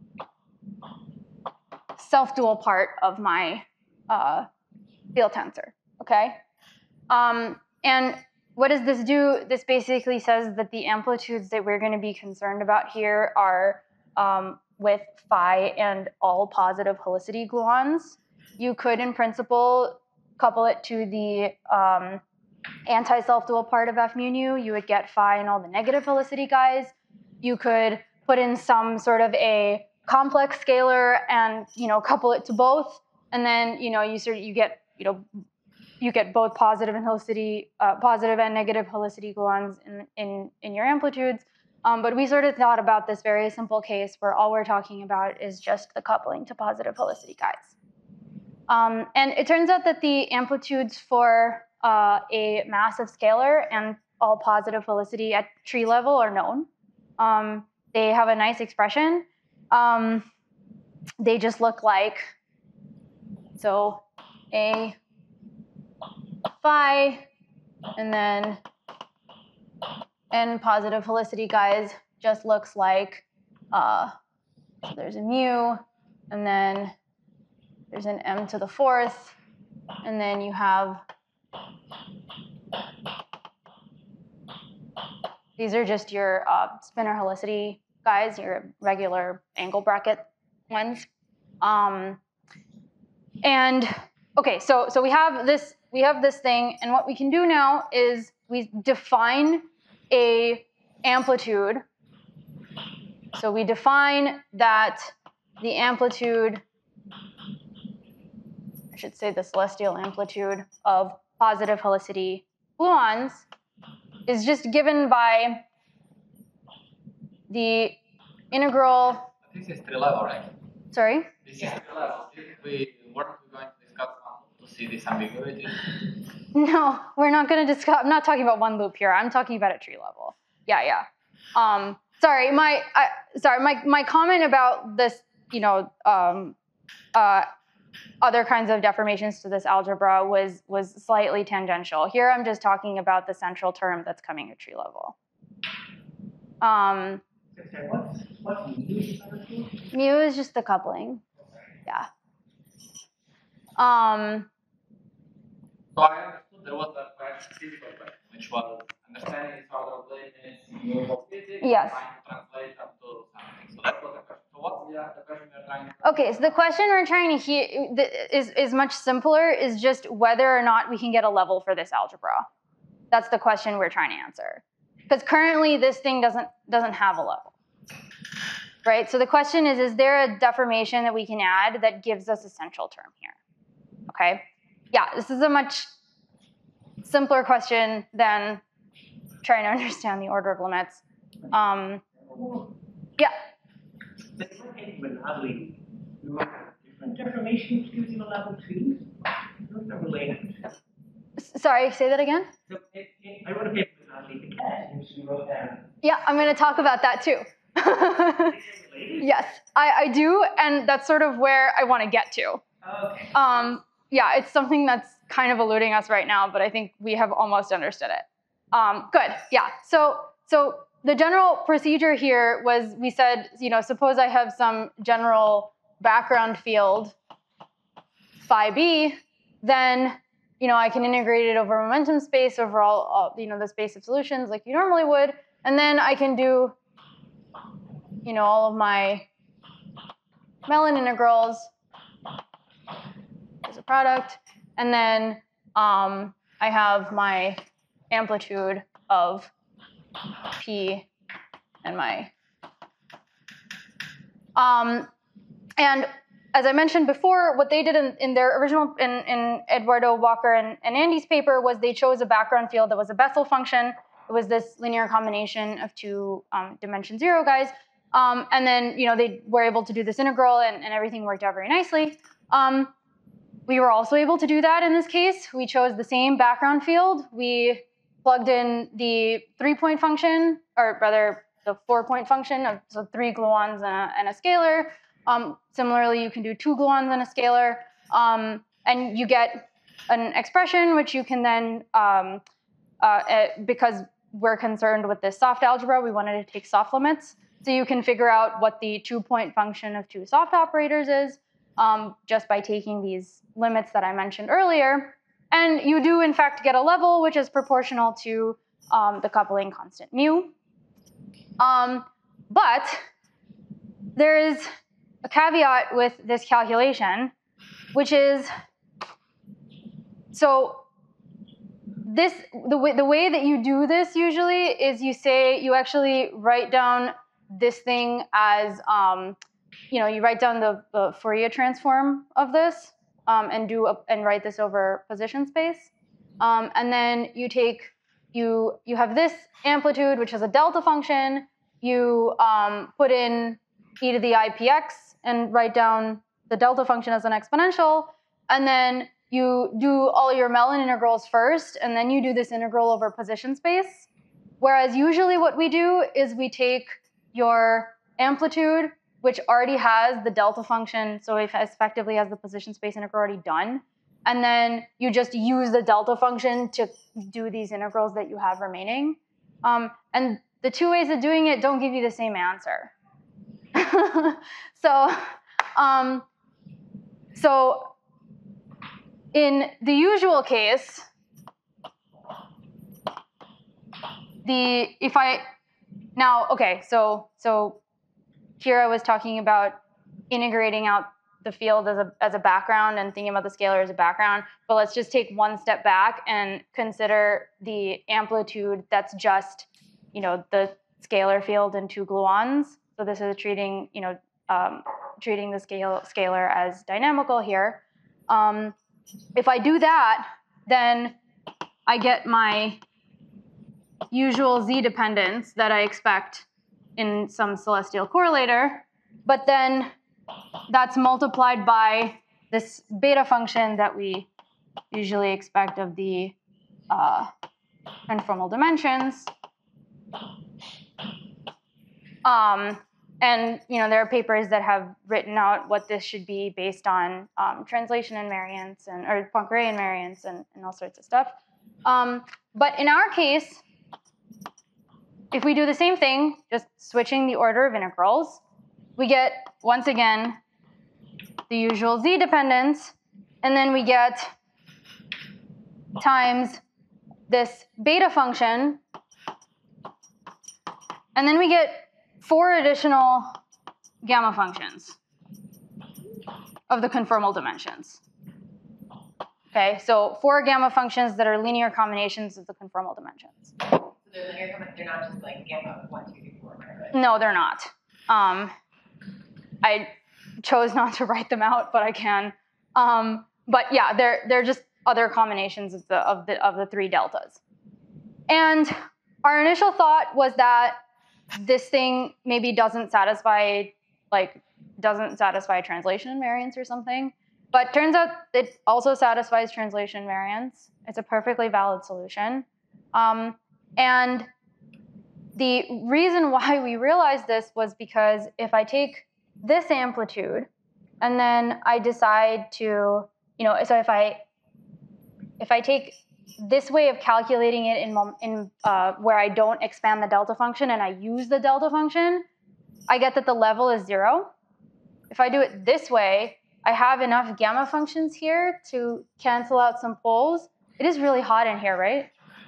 self-dual part of my field tensor, okay? And what does this do? This basically says that the amplitudes that we're going to be concerned about here are with phi and all positive helicity gluons. You could, in principle, couple it to the anti-self-dual part of F mu nu. You would get phi and all the negative helicity guys. You could put in some sort of a complex scalar and couple it to both, and then you get both positive and negative helicity gluons in your amplitudes. But we sort of thought about this very simple case where all we're talking about is just the coupling to positive helicity guys. And it turns out that the amplitudes for a massive scalar and all positive helicity at tree level are known. They have a nice expression. They just look like, so a phi, and then n positive helicity guys just looks like, so there's a mu, and then there's an m to the fourth, and then you have, these are just your spinor helicity guys, your regular angle bracket ones. And okay, so we have this thing, and what we can do now is we define a amplitude. So we define that the amplitude, I should say the celestial amplitude of positive helicity gluons is just given by the integral. This is tree level, right? Sorry? This is tree level. We weren't going to discuss one to see this ambiguity. No, we're not going to discuss. I'm not talking about one loop here. I'm talking about at tree level. Yeah. Sorry, my comment about this, other kinds of deformations to this algebra was slightly tangential. Here, I'm just talking about the central term that's coming at tree level. What's mu? Mu is just the coupling. Yeah. So I understood there was that question, physical question, which was understanding this order of limits, universal physics, Yes. trying to translate them to something. So that was the question. So what's the question we're trying to? Okay, so the question we're trying to hear is much simpler. Is just whether or not we can get a level for this algebra. That's the question we're trying to answer. Because currently this thing doesn't have a level, right? So the question is there a deformation that we can add that gives us a central term here? Okay, yeah, this is a much simpler question than trying to understand the order of limits. Yeah. But if we're taking Natalie, we might have different deformations using a level 2. They're related. Sorry, say that again? So I wrote a paper with Natalie Piquet, and she wrote down. Yeah, I'm going to talk about that too. Yes, I do, and that's sort of where I want to get to. Okay. Yeah, it's something that's kind of eluding us right now, but I think we have almost understood it. Good. Yeah. So the general procedure here was we said, suppose I have some general background field phi b, then I can integrate it over momentum space over all the space of solutions like you normally would, and then I can do all of my Mellin integrals as a product, and then I have my amplitude of P and my and as I mentioned before, what they did in their original in Eduardo Walker and Andy's paper was they chose a background field that was a Bessel function. It was this linear combination of two dimension 0 guys, and then they were able to do this integral, and everything worked out very nicely. We were also able to do that in this case. We chose the same background field. We plugged in the 3-point function, or rather the 4-point function of 3 gluons and a scalar. Similarly, you can do 2 gluons and a scalar, and you get an expression which you can then, because we're concerned with this soft algebra, we wanted to take soft limits. So you can figure out what the 2-point function of 2 soft operators is just by taking these limits that I mentioned earlier. And you do, in fact, get a level which is proportional to the coupling constant mu. But there is a caveat with this calculation, which is, so the way that you do this usually is you actually write down this thing as, you write down the Fourier transform of this and write this over position space. And then you have this amplitude, which is a delta function. You put in e to the IPX and write down the delta function as an exponential. And then you do all your Mellin integrals first, and then you do this integral over position space. Whereas usually what we do is we take your amplitude, which already has the delta function, so it effectively has the position space integral already done. And then you just use the delta function to do these integrals that you have remaining. And the two ways of doing it don't give you the same answer. So in the usual case, so here I was talking about integrating out the field as a background and thinking about the scalar as a background, but let's just take one step back and consider the amplitude that's just, the scalar field in 2 gluons. So this is treating the scalar as dynamical here. If I do that, then I get my usual z dependence that I expect in some celestial correlator, but then that's multiplied by this beta function that we usually expect of the conformal dimensions. And there are papers that have written out what this should be based on translation invariance or Poincare invariance and all sorts of stuff. But in our case, if we do the same thing, just switching the order of integrals, we get, once again, the usual z dependence, and then we get times this beta function, and then we get 4 additional gamma functions of the conformal dimensions. Okay, so 4 gamma functions that are linear combinations of the conformal dimensions. So they're linear, they're not just like gamma 1, 2, 3, 4, right? No, they're not. I chose not to write them out, but I can. But yeah, they're just other combinations of the 3 deltas. And our initial thought was that this thing maybe doesn't satisfy translation invariance or something. But turns out it also satisfies translation invariance. It's a perfectly valid solution. And the reason why we realized this was because if I take this amplitude and then I decide to, so if I take this way of calculating it in where I don't expand the delta function and I use the delta function, I get that the level is 0. If I do it this way, I have enough gamma functions here to cancel out some poles. It is really hot in here, right?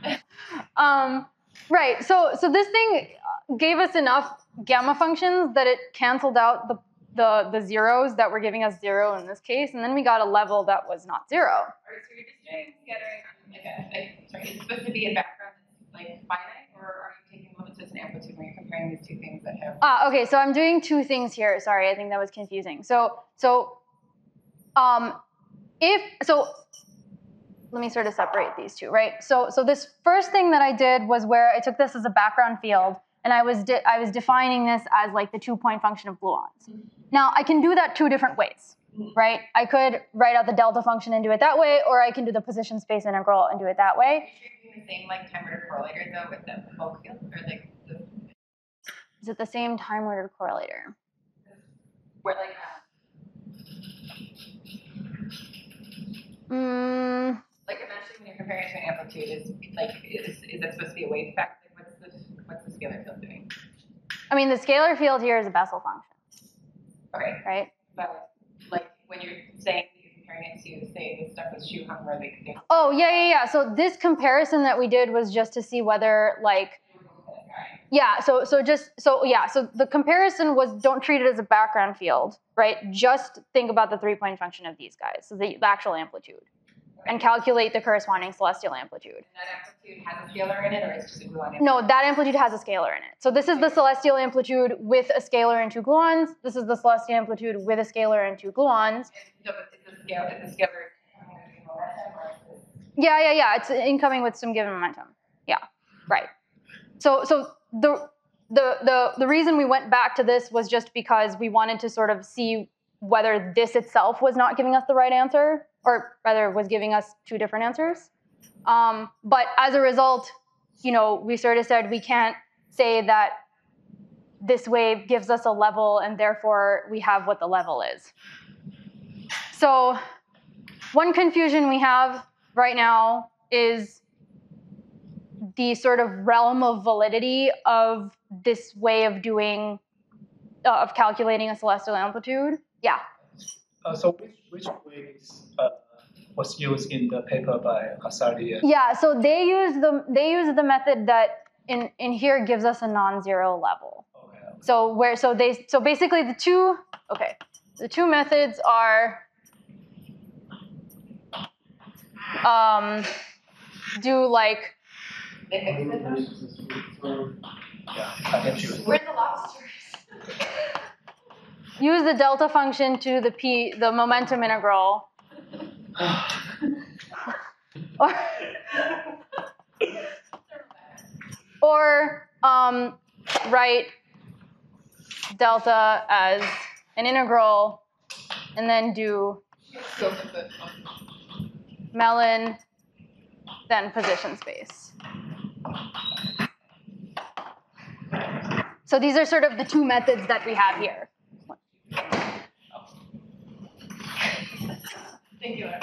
Right, so this thing gave us enough gamma functions that it canceled out the zeros that were giving us 0 in this case, and then we got a level that was not 0. Alright, so you're just doing scattering, sorry, is it supposed to be a background that's like finite, or are you taking limits and amplitude when you're comparing these two things that have? Okay, so I'm doing two things here. Sorry, I think that was confusing. Let me sort of separate these two, right? So this first thing that I did was where I took this as a background field, and I was defining this as like the 2-point function of gluons. Now I can do that two different ways, right? I could write out the delta function and do it that way, or I can do the position space integral and do it that way. Are you doing the same like time-ordered correlator though with the bulk field, or like the? Is it the same time-ordered correlator? Where like like eventually when you're comparing to an amplitude, is that supposed to be a wave factor? What's the scalar field doing? I mean, the scalar field here is a Bessel function. Okay. Right? But like when you're saying that you're comparing it to say the stuff with Schuhung where they Oh yeah. So this comparison that we did was just to see whether like so the comparison was don't treat it as a background field, right? Just think about the 3-point function of these guys, so the actual amplitude. And calculate the corresponding celestial amplitude. And that amplitude has a scalar in it, or it's just a gluon amplitude? No, that amplitude has a scalar in it. So this is the celestial amplitude with a scalar and 2 gluons. This is the celestial amplitude with a scalar and 2 gluons. No, but is the scalar Yeah. It's incoming with some given momentum. Yeah, right. So the reason we went back to this was just because we wanted to sort of see whether this itself was not giving us the right answer, or rather was giving us two different answers. But as a result, we sort of said we can't say that this wave gives us a level and therefore we have what the level is. So one confusion we have right now is the sort of realm of validity of this way of doing, of calculating a celestial amplitude. Yeah. So which ways was used in the paper by Casali? Yeah. So they use the method that in here gives us a non-zero level. Okay. So basically the two methods are do like. Yeah, I can choose. We're the lobsters. Use the delta function to the momentum integral. or write delta as an integral and then do melon, then position space. So these are sort of the two methods that we have here. Thank you.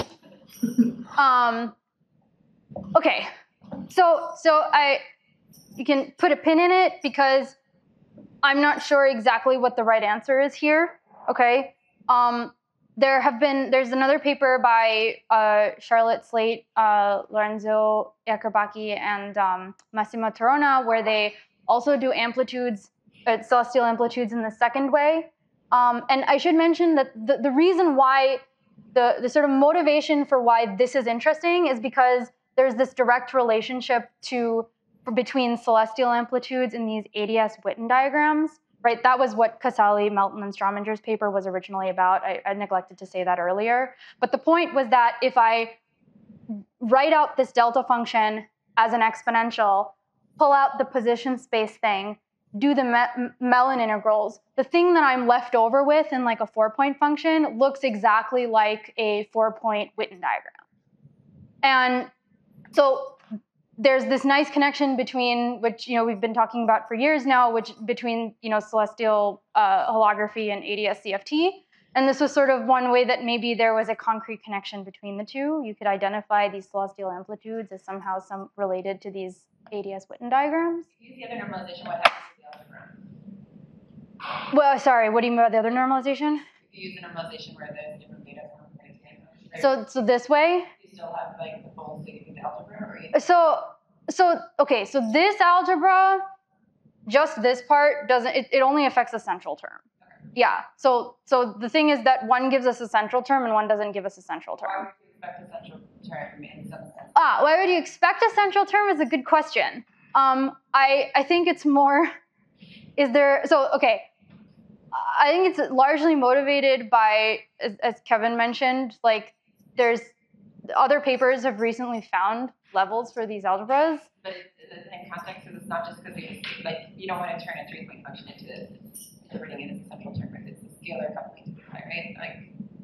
Okay, so you can put a pin in it because I'm not sure exactly what the right answer is here. Okay, there's another paper by Charlotte Slate, Lorenzo Iacorbacchi, and Massimo Torona where they also do amplitudes, celestial amplitudes in the second way. And I should mention that the reason why the sort of motivation for why this is interesting is because there's this direct relationship between celestial amplitudes in these ADS Witten diagrams, right? That was what Casali, Melton, and Strominger's paper was originally about. I neglected to say that earlier. But the point was that if I write out this delta function as an exponential, pull out the position space thing, do the Mellon integrals, the thing that I'm left over with in like a 4-point function looks exactly like a 4-point Witten diagram. And so there's this nice connection between, which we've been talking about for years now, between celestial holography and ADS CFT. And this was sort of one way that maybe there was a concrete connection between the two. You could identify these celestial amplitudes as somehow related to these ADS-Witten diagrams. If you use the other normalization, what happens to the algebra? Well, sorry, what do you mean by the other normalization? If you use the normalization where there's different beta forms, right? So this way? You still have like the full state of the algebra, or you Okay, so this algebra, just this part doesn't, it only affects the central term. Yeah, so the thing is that one gives us a central term and one doesn't give us a central term. why would you expect a central term in some sense? Why would you expect a central term is a good question. I think it's more, I think it's largely motivated by, as Kevin mentioned, like there's other papers have recently found levels for these algebras. But in context, it's not just because you don't want to turn a 3-point function into interpreting it as a central term, but it's a scalar coupling to the right?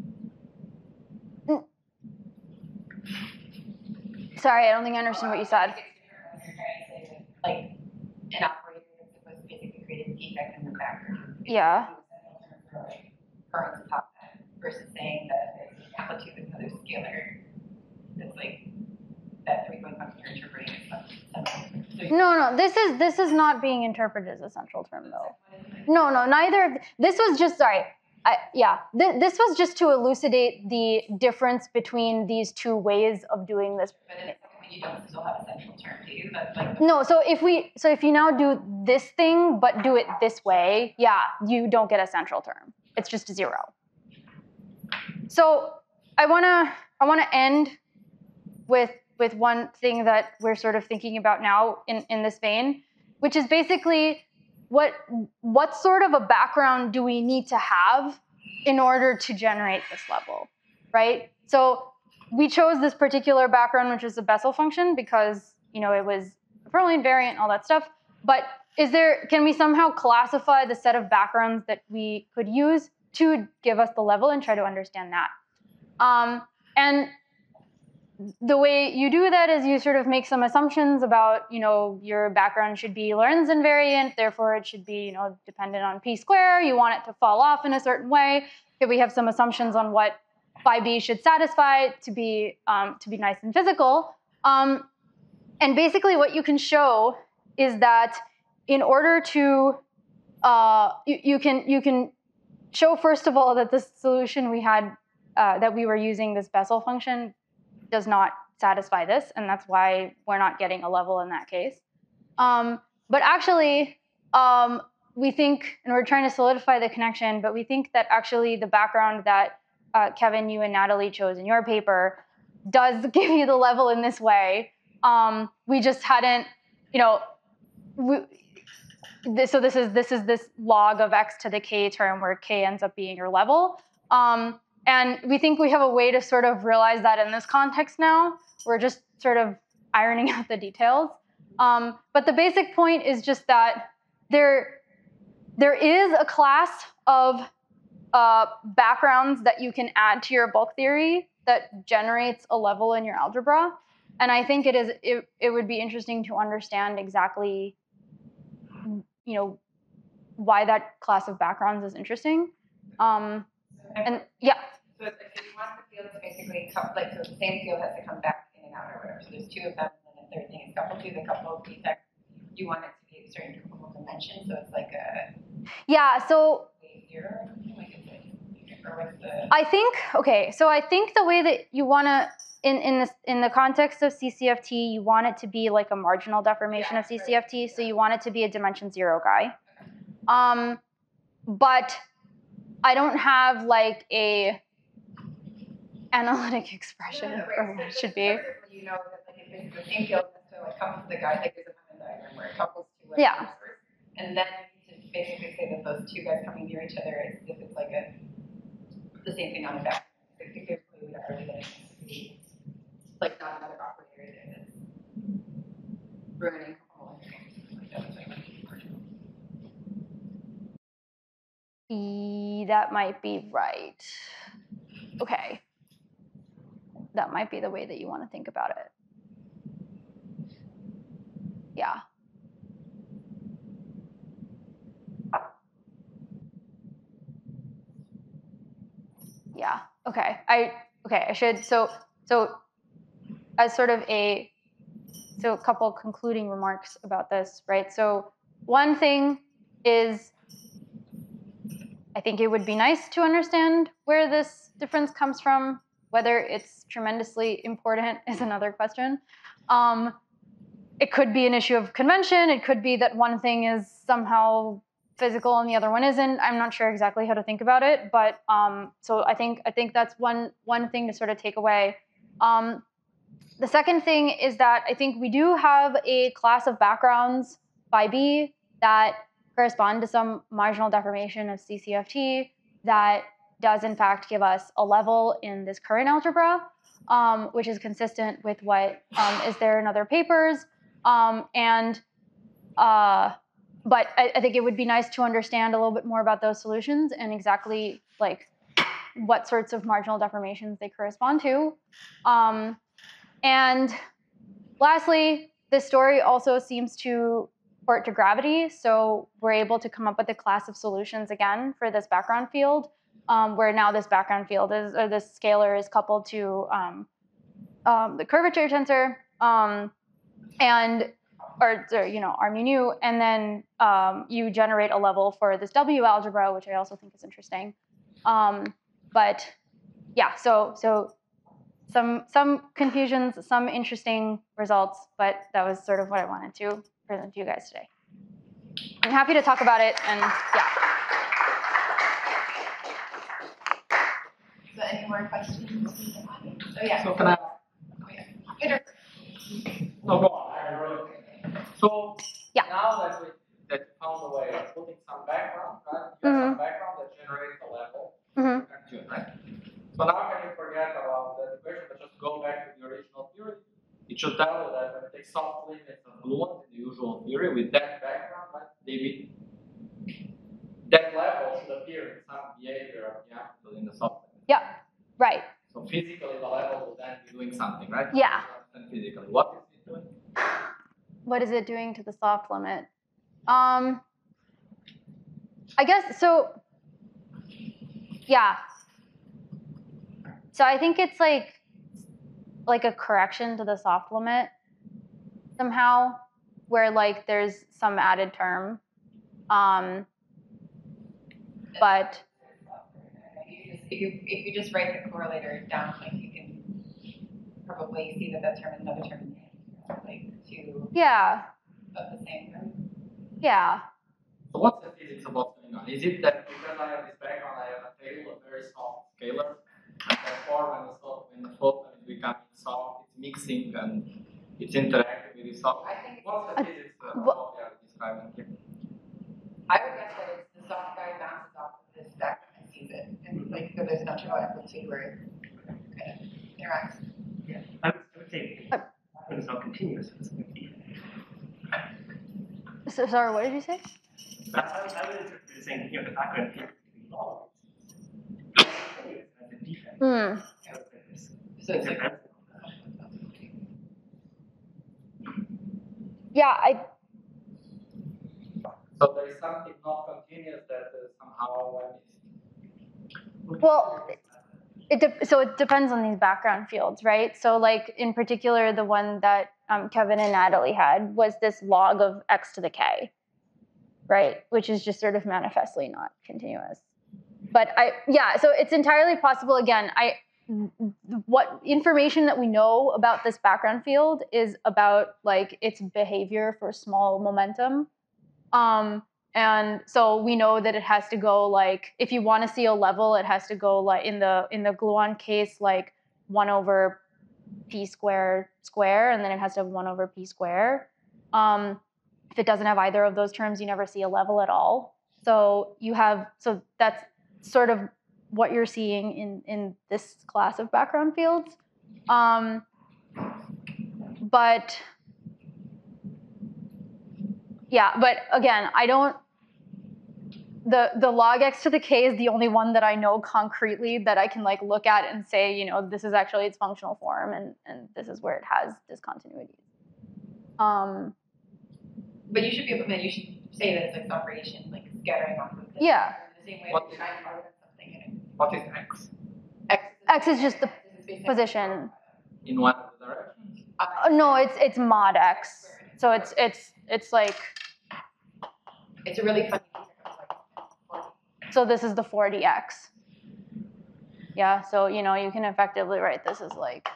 Sorry, I don't think I understand what you said. You're trying to say that, like, an operator is supposed to basically create a defect in the background. Yeah. Current to top that, versus saying that it's amplitude is another scalar. That's like that 3-point function you're interpreting as No, this is not being interpreted as a central term though. No, neither. This was just this was just to elucidate the difference between these two ways of doing this. But in the second one, you don't still have a central term, do you? That's like No, so if you now do this thing but do it this way, yeah, you don't get a central term. It's just a 0. So I wanna end with one thing that we're sort of thinking about now in this vein, which is basically what sort of a background do we need to have in order to generate this level, right? So we chose this particular background, which is the Bessel function, because it was Perle invariant, all that stuff. But can we somehow classify the set of backgrounds that we could use to give us the level and try to understand that? And the way you do that is you sort of make some assumptions about, your background should be Lorentz invariant, therefore it should be, dependent on p square. You want it to fall off in a certain way. Okay, we have some assumptions on what phi b should satisfy to be nice and physical. And basically what you can show is that in order to, you can show first of all that the solution we had, that we were using this Bessel function does not satisfy this, and that's why we're not getting a level in that case. But actually, we think, and we're trying to solidify the connection, but we think that actually the background that Kevin, you and Natalie chose in your paper does give you the level in this way. We just hadn't, so this is this log of x to the k term where k ends up being your level. And we think we have a way to sort of realize that in this context now. We're just sort of ironing out the details. But the basic point is just that there is a class of backgrounds that you can add to your bulk theory that generates a level in your algebra. And I think it would be interesting to understand exactly, why that class of backgrounds is interesting. And yeah. So if you want the field to basically so the same field has to come back in and out or whatever. So there's two of them, and then the third thing is coupled to the coupled defect. You want it to be a certain coupled dimension, so it's like a So zero or something like or what's the? I think the way that you want to in the context of CCFT, you want it to be like a marginal deformation of CCFT. So you want it to be a dimension 0 guy. But I don't have like a analytic expression for what it should be. That like if it's the same field has to like couple to the guy, like there's a Venn diagram where it couples to what and then to basically say that those two guys coming near each other is if it's like the same thing on the back. I think there's clearly already that it has to be like not another operator that's ruining all That might be right. Okay. That might be the way that you want to think about it. Yeah. Okay, I should so as sort of a couple concluding remarks about this, right? So one thing is, I think it would be nice to understand where this difference comes from. Whether it's tremendously important is another question. It could be an issue of convention. It could be that one thing is somehow physical and the other one isn't. I'm not sure exactly how to think about it, but so I think that's one thing to sort of take away. The second thing is that I think we do have a class of backgrounds phi b that correspond to some marginal deformation of CCFT that does in fact give us a level in this current algebra, which is consistent with what is there in other papers. But I think it would be nice to understand a little bit more about those solutions and exactly like what sorts of marginal deformations they correspond to. And lastly, this story also seems to port to gravity, so we're able to come up with a class of solutions again for this background field, where now this background field is, or this scalar is coupled to the curvature tensor, or you know, R mu nu, and then you generate a level for this W algebra, which I also think is interesting. But yeah, so some confusions, some interesting results, but that was sort of what I wanted to present to you guys today. I'm happy to talk about it, and yeah. So any more questions? Oh yeah. So can I? Oh yeah. Peter. No, go on. So Yeah. now that you found a way of putting some background, right? You have some background that generates a level. Right? So now can you forget about the equation, but just go back to the original theory? It should tell you that when you take soft limits of gluons in the usual theory with that background, right, that level should appear in some behavior of the amplitude in the soft limit. Yeah, right. So physically the level will then be doing something, right? Yeah. And physically, what is it doing? What is it doing to the soft limit? I guess so. Yeah. So I think it's like a correction to the soft limit somehow, where like there's some added term. But if you just write the correlator down, like you can probably see that term and another term, like two of the same term. Yeah. So what's the physics of what's going on? Is it that because I have this background, I have a tail of very soft scalars, and therefore when the photon is becoming soft, it's mixing and it's interacting with the soft? I think what's the physics of what they are describing here? I would guess that it's the soft guy bounces off of this background and sees it, and like so there's no trivial amplitude where it kind of interacts. Yeah, I would say when it's not continuous, it's going to be. So sorry, what did you say? I would interpret it as saying, you know, the background appears to be long. As a defect. So it's like, yeah, So there is something not continuous that somehow well, so it depends on these background fields, right? So like in particular, the one that Kevin and Natalie had was this log of x to the k, right? Which is just sort of manifestly not continuous. But so it's entirely possible. Again, what information that we know about this background field is about like its behavior for small momentum. And so we know that it has to go like, if you want to see a level, it has to go like in the gluon case, like 1 over p square, and then it has to have 1 over p square. If it doesn't have either of those terms, you never see a level at all. So that's sort of what you're seeing in this class of background fields. But again, the log x to the k is the only one that I know concretely that I can like look at and say, you know, this is actually its functional form and this is where it has discontinuities. but you should be able to, you should say that it's like separation, like scattering off of the Yeah. in the same way What that you're trying to put something in it. What is x? X is X is just the position. In one of the directions? No, it's mod X. So it's like. It's a really funny. So this is the 40x. Yeah, so you can effectively write this as like.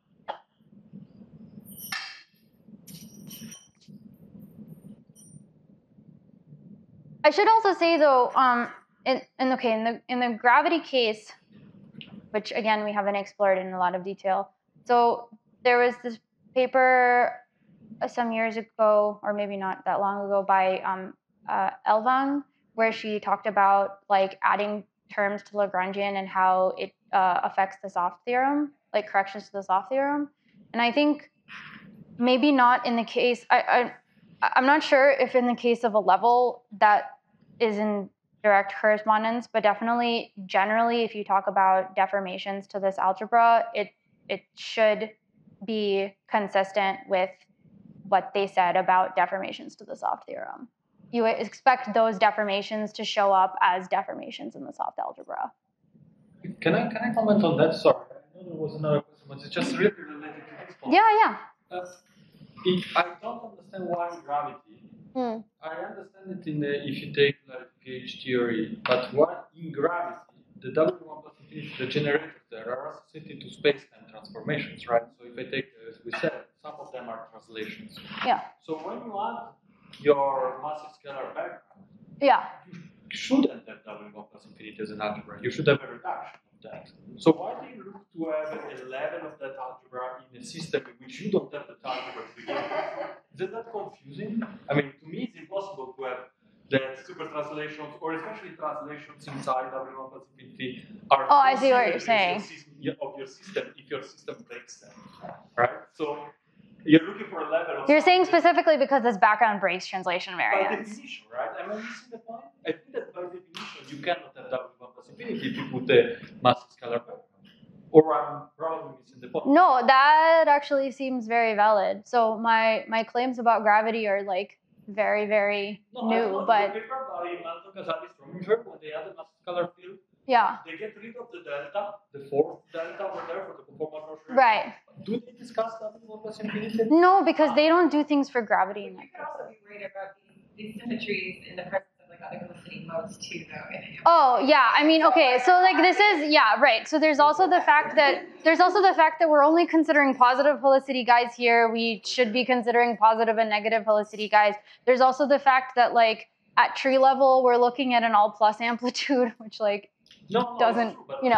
I should also say though, in the gravity case, which again we haven't explored in a lot of detail. So there was this paper some years ago, or maybe not that long ago, by Elvang, where she talked about like adding terms to Lagrangian and how it affects the soft theorem, like corrections to the soft theorem. And I think maybe not in the case. I'm not sure if in the case of a level that is in direct correspondence, but definitely generally, if you talk about deformations to this algebra, it should be consistent with what they said about deformations to the soft theorem. You expect those deformations to show up as deformations in the soft algebra. Can I comment on that? Sorry, I know there was another question, but it's just really related to this point. Yeah. I don't understand why gravity. I understand it if you take like gauge theory, but what in gravity, the W1 plus infinity, the generators there are associated to space-time transformations, right? So if I take, as we said, some of them are translations. Yeah. So when you add your massive scalar background, yeah, you shouldn't have W1 plus infinity as an algebra. You should have a reduction of that. So why do you look to have a level of that algebra in a system in which you don't have the algebra to begin with? Isn't that confusing? I mean, to me, it's impossible to have that super translations, or especially translations inside W1 plus infinity are. Oh, I see what you're saying. Of your system, if your system breaks them, right? So you're looking for a level of. You're saying specifically because this background breaks translation variance. By definition, right? Am I missing the point? I think that by definition you cannot have W1 plus infinity if you put a massive scalar background. Or I'm probably missing the point. No, that actually seems very valid. So my claims about gravity are like very, very new, but. The paper by Malto-Casali-Strominger, when they add a massive scalar field, yeah, they get rid of the delta, the fourth delta over there for the conformal motion. Right. Do they discuss W1 plus infinity? No, because they don't do things for gravity. You could also be worried about these symmetries in the presence of like other velocity modes too, though. Oh yeah, I mean, okay, so like this is right. So there's also the fact that we're only considering positive helicity guys here. We should be considering positive and negative helicity guys. There's also the fact that like at tree level we're looking at an all plus amplitude, which like doesn't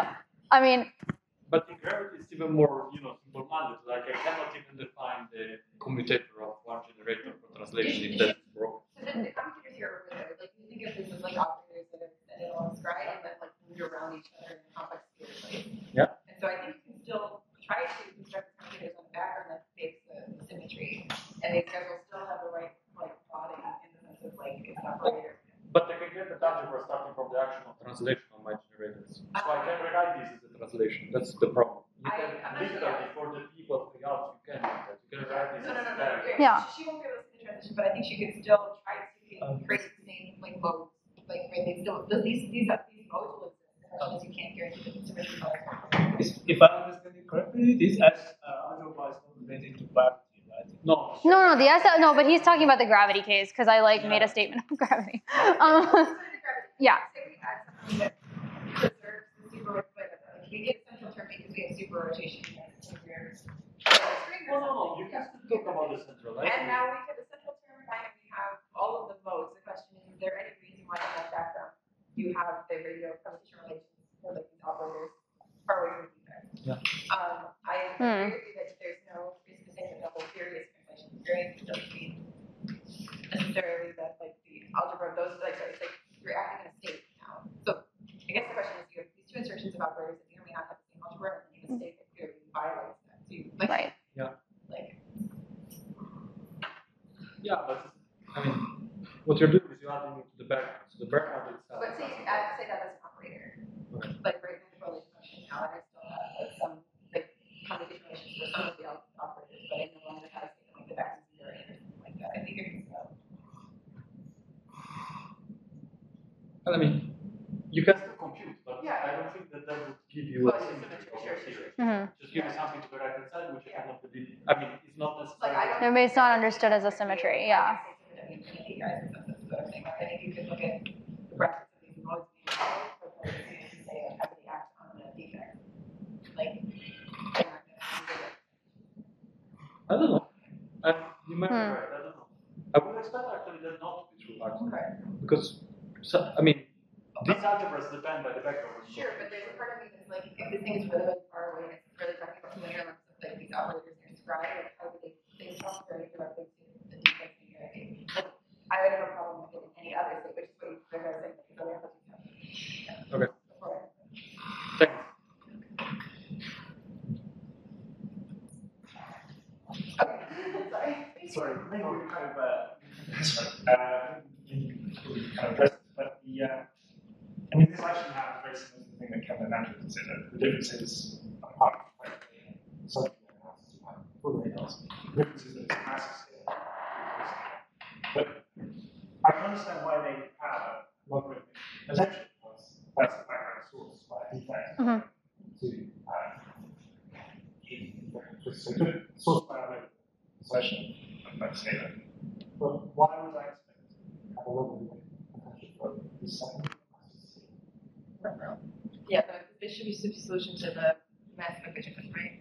I mean. But in gravity, it's even more, simple-minded. Like I cannot even define the commutator of one generator for translation if that's broken. So the computers here are really like you think of this as like operators that are extended along stride and then like move around each other in complex fields. Yeah. And so I think you can still try to construct computers on the background that fits the symmetry, and these guys will still have the right like plotting in the sense of like it's an operator. But I can get the algebra starting from the action of translation on my generators. So I can rewrite this as a translation. That's the problem. You can literally for the people of the algebra, you can do that. You can write this. No. Yeah. She won't be able to see the transition, but I think she could still try to create the same like modes. Like where they still these modes will exist. The question is you can't guarantee the symmetry. If I understand it correctly, this algebra is not related to gravity, right? No. No, but he's talking about the gravity case because I made a statement of gravity. Yeah. We get central term because we have super rotation. No. You can still talk about the central, right? And now we have the central term fine, and we have all of the modes. The question is there any reason why in that background you have the radio competition relations for like these operators far away from these guys? Yeah. I agree with you that there's no reason to say that the whole theory is translation theory. It doesn't mean necessarily that like the algebra of those like you're acting in a state now. So I guess the question is you have these two insertions of operators that may or may not have the same algebra, and you have a state that clearly violates that. So you Right. Yeah. Like. Yeah, but I mean, what you're doing is you're adding it to the background. So the background itself. But say that as an operator. Okay. Like right in the correlation function now, I still have like some like computation relations for some of the operators, but I no longer have like the back zero or something like that. I think you're I mean, you can still compute, but I don't think that would give you a symmetry. give you something to the right hand side, which I cannot believe. I mean, it's not necessarily. Maybe it's not understood as a symmetry. Yeah. I think you could look at the brackets of these modes being to say like, how do they act on the defect? Like, I don't know. You might be right. I don't know. I would expect actually that not to be true, actually. Because, I mean, these algebras depend by the vector. Sure, but there's a part of me that's like, if the thing is really, really far away and it's really talking about linear lengths of like these operators you're describing, like how do they talk very directly to the defect in your ID? Like, I would have a problem with it in any other state, which is what you guys are saying, because other applications have. Okay. Thanks. Okay. Sorry, I think we kind of addressed, but I mean, this actually has very similar to the thing that Kevin and Andrew considered. The difference is apart from subject analysis, fully else. The difference is that it's a massive scale. But I can understand why they have a logarithmic potential, because that's the background source by defect so good source by a session, let's say that. But why would I expect to have a logarithmic potential for this second? Yeah, but this should be solution to the massive equation, right?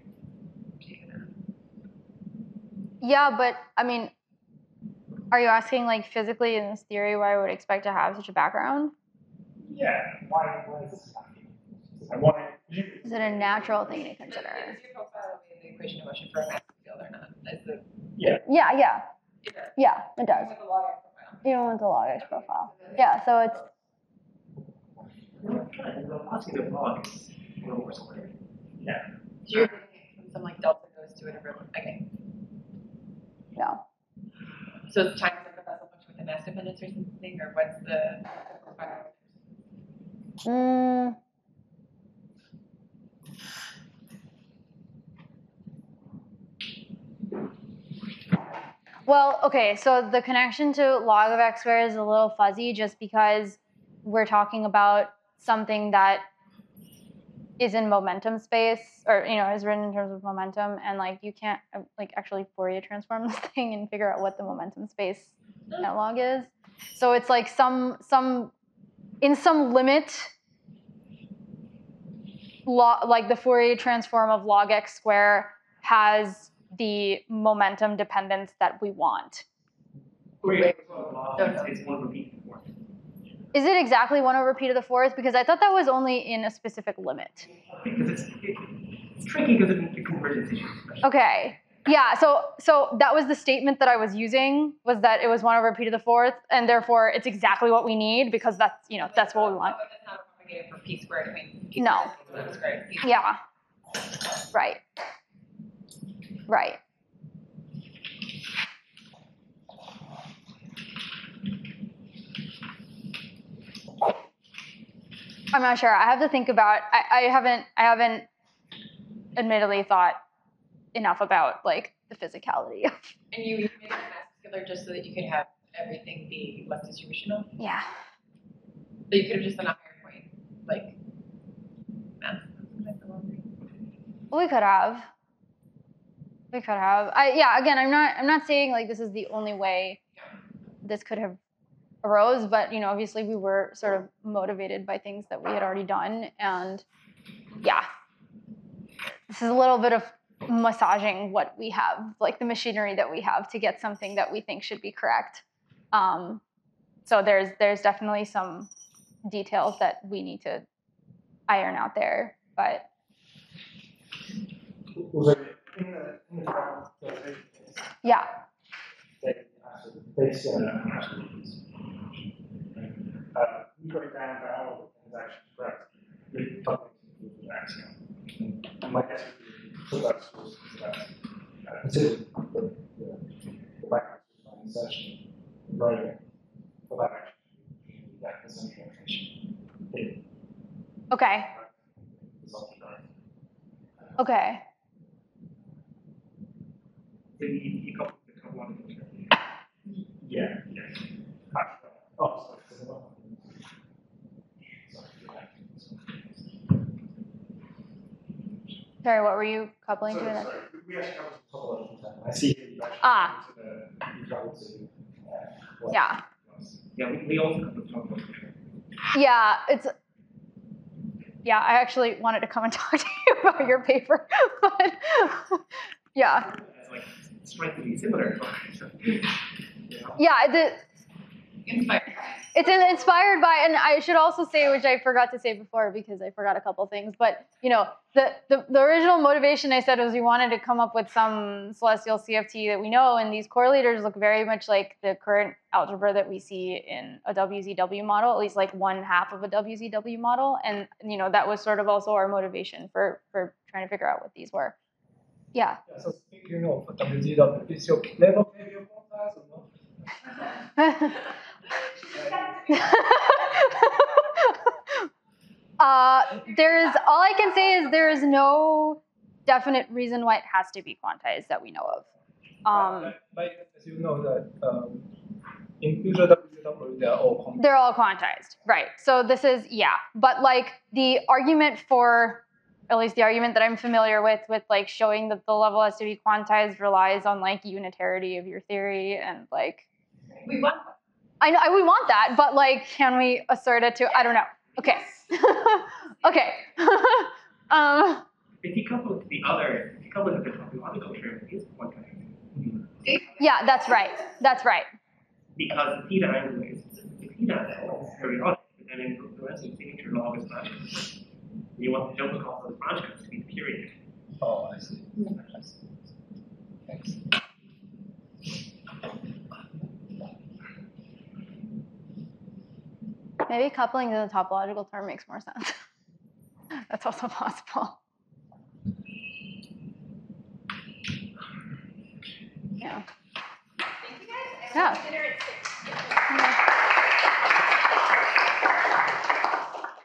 Yeah, but I mean, are you asking like physically in this theory why I would expect to have such a background? Yeah, why is this happening? And why? Is it a natural thing to consider? Is your profile the equation of motion for a massive field or not? Yeah, it does. With the log X profile. Even with the log X profile. Yeah, so it's. The positive log is a little more square. Yeah. So you're thinking some like delta goes to it every okay. No. So it's time to profile function with the mass dependence or something, or what's the profile? Well, okay, so the connection to log of x squared is a little fuzzy just because we're talking about something that is in momentum space, or is written in terms of momentum, and like you can't like actually Fourier transform this thing and figure out what the momentum space analog is. So it's like in some limit, like the Fourier transform of log x squared has the momentum dependence that we want. Is it exactly 1 over p to the 4th? Because I thought that was only in a specific limit. Because it's tricky because it converges issues. Okay. Yeah, so that was the statement that I was using, was that it was 1 over p to the 4th, and therefore it's exactly what we need because that's that's what we want. But that's not propagated for p squared. I mean, p no. Squared, Yeah. Right. Right. I'm not sure. I have to think about. I haven't admittedly thought enough about like the physicality of. And you made it mass scalar just so that you could have everything be less distributional. Yeah. So you could have just done a higher point, like math. We could have. Again, I'm not saying like this is the only way this could have arose, but obviously we were sort of motivated by things that we had already done, and yeah, this is a little bit of massaging what we have, like the machinery that we have to get something that we think should be correct. So there's definitely some details that we need to iron out there, but yeah. We got it down to all the transactions correct. We talked about the axiom. My guess would be that source is that consider the background session writing for that action. That essential location. Okay. Okay. You couple one of them. Yeah. Oh, sorry. Sorry, what were you coupling to? Sorry, we actually covered the topological term. I see here you actually covered to Yeah. Yeah, we also covered the topological term. Yeah, I actually wanted to come and talk to you about your paper, but yeah. It's like strikingly similar. Yeah, Inspired. it's inspired by, and I should also say, which I forgot to say before because I forgot a couple things, but the original motivation I said was we wanted to come up with some celestial CFT that we know, and these correlators look very much like the current algebra that we see in a WZW model, at least like one half of a WZW model, and that was sort of also our motivation for trying to figure out what these were. Yeah. So speaking of WZW, is your level KVL quantized or not? All I can say is there is no definite reason why it has to be quantized that we know of. Like as you know that in usual WZW they're all quantized. They're all quantized, right? So this is but like the argument for, at least the argument that I'm familiar with like showing that the level has to be quantized relies on like unitarity of your theory and like. We want one. I know we want that, but like, can we assert it to? I don't know. Okay. Okay. If you couple it to the topological term, it is quantized. Yeah, that's right. That's right. Because the theta angle is theta is periodic, and then the rest of the signature log is magic. You want the delta cost of the branch cuts to be the period. Oh, I see. Thanks. Maybe coupling to the topological term makes more sense. That's also possible. Yeah. Thank you guys. Yeah. Dinner at 6. Okay.